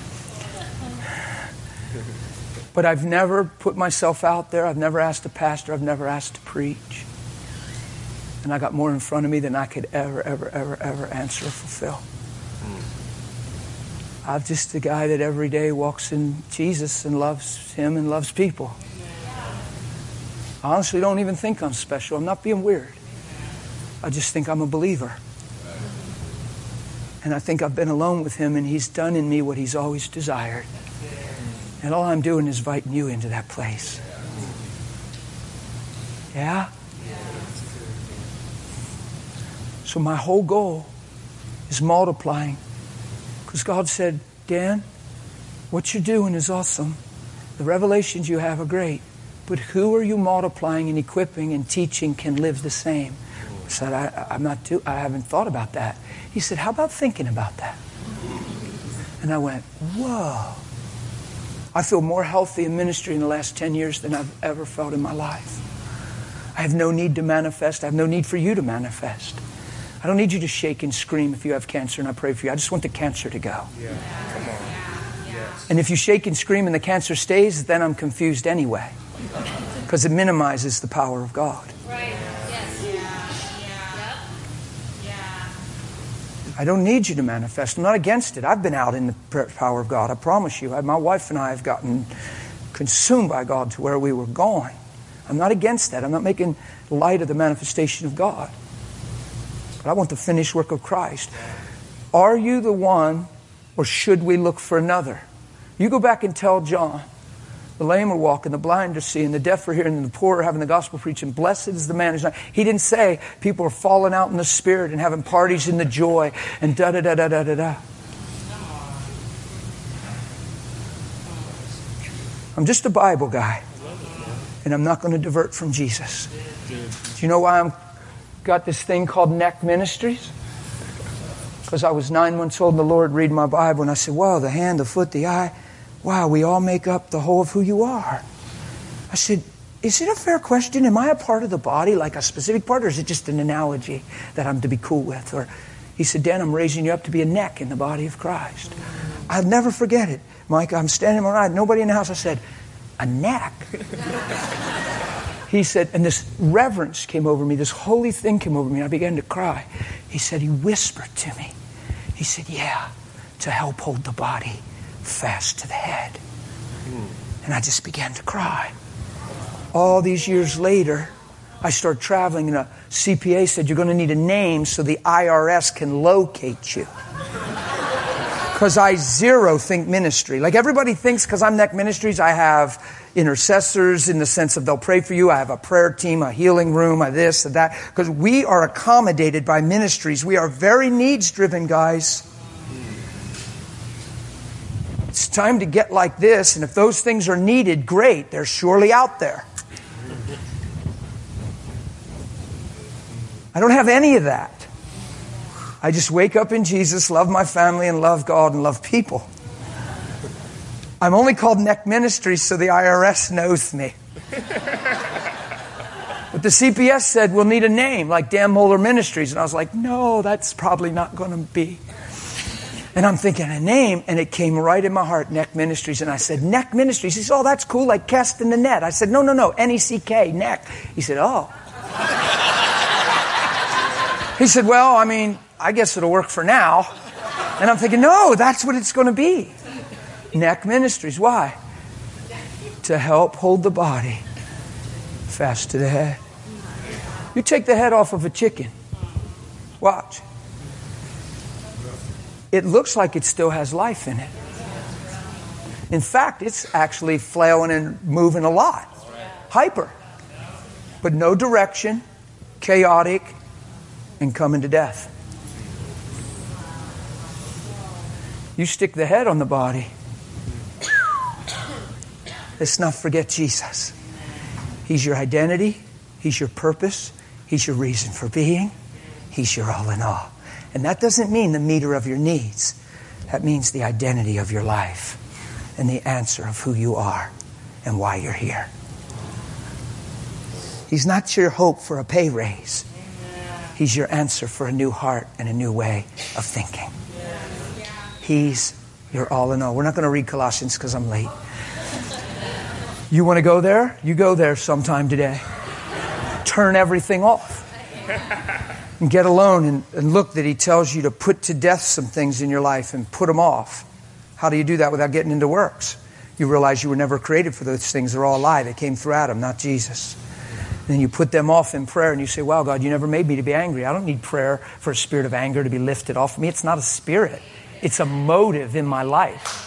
But I've never put myself out there. I've never asked a pastor. I've never asked to preach. And I got more in front of me than I could ever answer or fulfill. I'm just a guy that every day walks in Jesus and loves Him and loves people. I honestly don't even think I'm special. I'm not being weird. I just think I'm a believer. And I think I've been alone with Him and He's done in me what He's always desired. And all I'm doing is inviting you into that place. Yeah? So my whole goal is multiplying. Because God said, Dan, what you're doing is awesome. The revelations you have are great. But who are you multiplying and equipping and teaching can live the same? I said, I haven't thought about that. He said, how about thinking about that? And I went, whoa. I feel more healthy in ministry in the last 10 years than I've ever felt in my life. I have no need to manifest. I have no need for you to manifest. I don't need you to shake and scream if you have cancer and I pray for you. I just want the cancer to go. Yeah. Come on. Yes. And if you shake and scream and the cancer stays, then I'm confused anyway. Because it minimizes the power of God. Right. Yes. Yeah. I don't need you to manifest. I'm not against it. I've been out in the power of God. I promise you. My wife and I have gotten consumed by God to where we were going. I'm not against that. I'm not making light of the manifestation of God. But I want the finished work of Christ. Are you the one, or should we look for another? You go back and tell John, the lame are walking, the blind are seeing, the deaf are hearing, and the poor are having the gospel preaching. Blessed is the man who's not. He didn't say people are falling out in the Spirit and having parties in the joy and da-da-da-da-da-da-da. I'm just a Bible guy. And I'm not going to divert from Jesus. Do you know why I'm got this thing called Neck Ministries? Because I was 9 months old in the Lord reading my Bible, and I said, wow, the hand, the foot, the eye, wow, we all make up the whole of who you are. I said, is it a fair question? Am I a part of the body, like a specific part, or is it just an analogy that I'm to be cool with? Or he said, Dan, I'm raising you up to be a neck in the body of Christ. I'll never forget it. Mike, I'm standing around, nobody in the house. I said, a neck? He said, and this reverence came over me, this holy thing came over me, and I began to cry. He said, he whispered to me. He said, yeah, to help hold the body fast to the head. And I just began to cry. All these years later, I started traveling, and a CPA said, you're going to need a name so the IRS can locate you. Because I zero think ministry. Like everybody thinks because I'm Neck Ministries, I have intercessors in the sense of they'll pray for you. I have a prayer team, a healing room, a this, a that. Because we are accommodated by ministries. We are very needs-driven, guys. It's time to get like this, and if those things are needed, great. They're surely out there. I don't have any of that. I just wake up in Jesus, love my family, and love God, and love people. I'm only called Neck Ministries so the IRS knows me. But the CPS said, we'll need a name, like Dan Moeller Ministries. And I was like, no, that's probably not going to be. And I'm thinking, a name, and it came right in my heart, Neck Ministries. And I said, Neck Ministries. He said, oh, that's cool, like cast in the net. I said, no, N-E-C-K, neck. He said, oh. He said, well, I mean, I guess it'll work for now. And I'm thinking, no, that's what it's going to be. Neck Ministries. Why? To help hold the body fast to the head. You take the head off of a chicken. Watch. It looks like it still has life in it. In fact, it's actually flailing and moving a lot. Hyper. But no direction, chaotic, and coming to death. You stick the head on the body. Let's not forget Jesus. He's your identity. He's your purpose. He's your reason for being. He's your all in all. And that doesn't mean the meter of your needs. That means the identity of your life and the answer of who you are and why you're here. He's not your hope for a pay raise. He's your answer for a new heart and a new way of thinking. He's your all in all. We're not going to read Colossians because I'm late. You want to go there? You go there sometime today. Turn everything off. And get alone and look that he tells you to put to death some things in your life and put them off. How do you do that without getting into works? You realize you were never created for those things. They're all a lie. They came through Adam, not Jesus. And then you put them off in prayer and you say, wow, God, you never made me to be angry. I don't need prayer for a spirit of anger to be lifted off me. It's not a spirit. It's a motive in my life.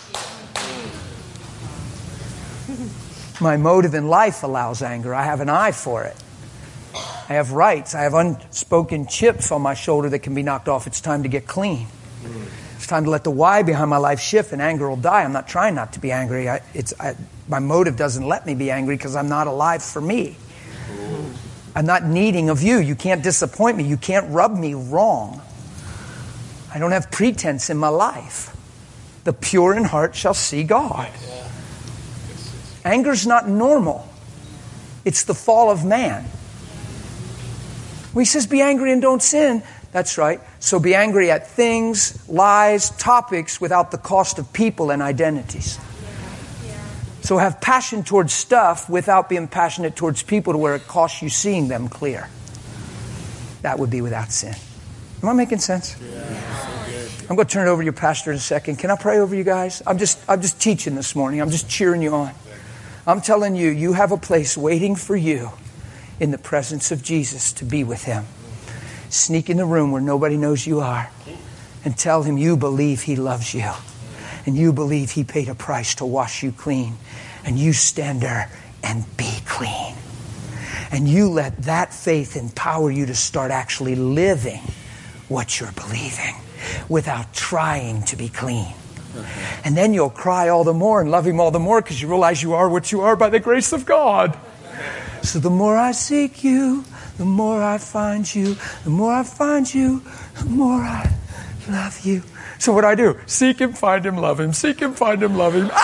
My motive in life allows anger. I have an eye for it. I have rights. I have unspoken chips on my shoulder that can be knocked off. It's time to get clean. It's time to let the why behind my life shift and anger will die. I'm not trying not to be angry. My motive doesn't let me be angry because I'm not alive for me. I'm not needing of you. You can't disappoint me. You can't rub me wrong. I don't have pretense in my life. The pure in heart shall see God. Anger's not normal. It's the fall of man. Well, he says, be angry and don't sin. That's right. So be angry at things, lies, topics without the cost of people and identities. So have passion towards stuff without being passionate towards people to where it costs you seeing them clear. That would be without sin. Am I making sense? I'm going to turn it over to your pastor in a second. Can I pray over you guys? I'm just teaching this morning. I'm just cheering you on. I'm telling you, you have a place waiting for you in the presence of Jesus to be with him. Sneak in the room where nobody knows you are and tell him you believe he loves you and you believe he paid a price to wash you clean, and you stand there and be clean. And you let that faith empower you to start actually living what you're believing without trying to be clean. And then you'll cry all the more and love him all the more because you realize you are what you are by the grace of God. So the more I seek you, the more I find you. The more I find you, the more I love you. So what I do, seek him, find him, love him. Seek him, find him, love him.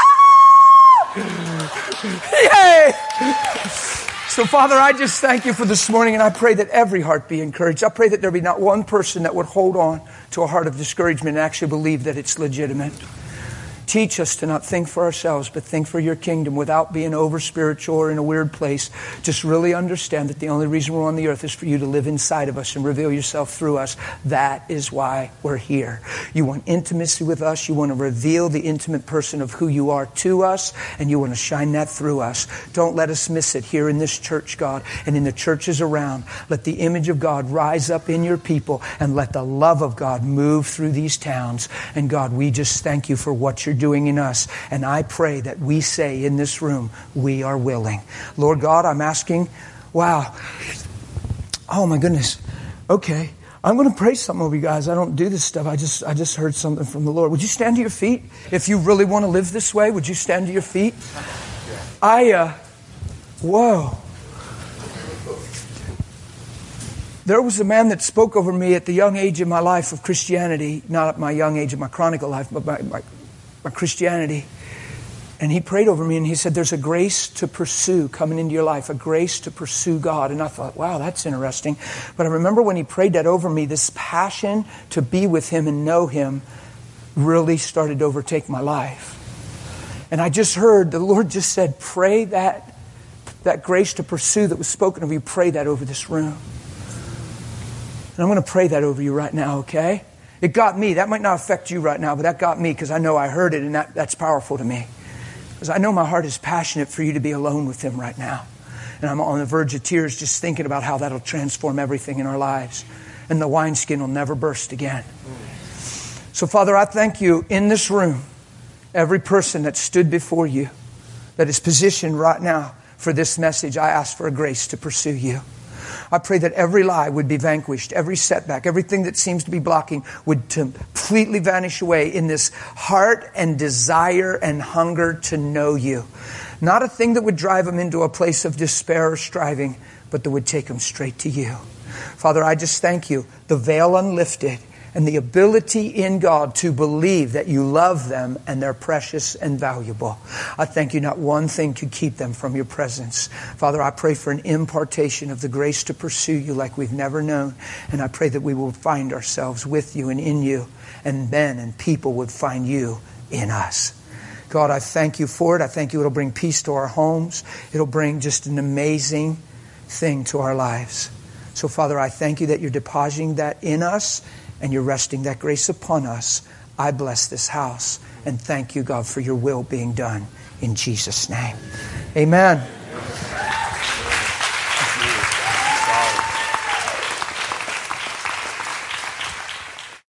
Yay! So, Father, I just thank you for this morning, and I pray that every heart be encouraged. I pray that there be not one person that would hold on to a heart of discouragement and actually believe that it's legitimate. Teach us to not think for ourselves, but think for your kingdom without being over-spiritual or in a weird place. Just really understand that the only reason we're on the earth is for you to live inside of us and reveal yourself through us. That is why we're here. You want intimacy with us. You want to reveal the intimate person of who you are to us, and you want to shine that through us. Don't let us miss it here in this church, God, and in the churches around. Let the image of God rise up in your people, and let the love of God move through these towns. And God, we just thank you for what you're doing in us. And I pray that we say in this room, we are willing. Lord God, I'm asking, wow. Oh my goodness. Okay. I'm going to pray something over you guys. I don't do this stuff. I just heard something from the Lord. Would you stand to your feet? If you really want to live this way, would you stand to your feet? Whoa. There was a man that spoke over me at the young age of my life of Christianity, not at my young age of my chronicle life, but my Christianity. And he prayed over me and he said, there's a grace to pursue coming into your life, a grace to pursue God. And I thought, wow, that's interesting. But I remember when he prayed that over me, this passion to be with him and know him really started to overtake my life. And I just heard the Lord just said, pray that grace to pursue that was spoken of you, pray that over this room. And I'm going to pray that over you right now, okay? It got me. That might not affect you right now, but that got me because I know I heard it, and that's powerful to me. Because I know my heart is passionate for you to be alone with him right now. And I'm on the verge of tears just thinking about how that'll transform everything in our lives. And the wineskin will never burst again. So, Father, I thank you in this room, every person that stood before you, that is positioned right now for this message, I ask for a grace to pursue you. I pray that every lie would be vanquished, every setback, everything that seems to be blocking would completely vanish away in this heart and desire and hunger to know you. Not a thing that would drive them into a place of despair or striving, but that would take them straight to you. Father, I just thank you, the veil unlifted, and the ability in God to believe that you love them and they're precious and valuable. I thank you not one thing could keep them from your presence. Father, I pray for an impartation of the grace to pursue you like we've never known. And I pray that we will find ourselves with you and in you. And men and people would find you in us. God, I thank you for it. I thank you it'll bring peace to our homes. It'll bring just an amazing thing to our lives. So, Father, I thank you that you're depositing that in us and you're resting that grace upon us. I bless this house and thank you, God, for your will being done in Jesus' name. Amen.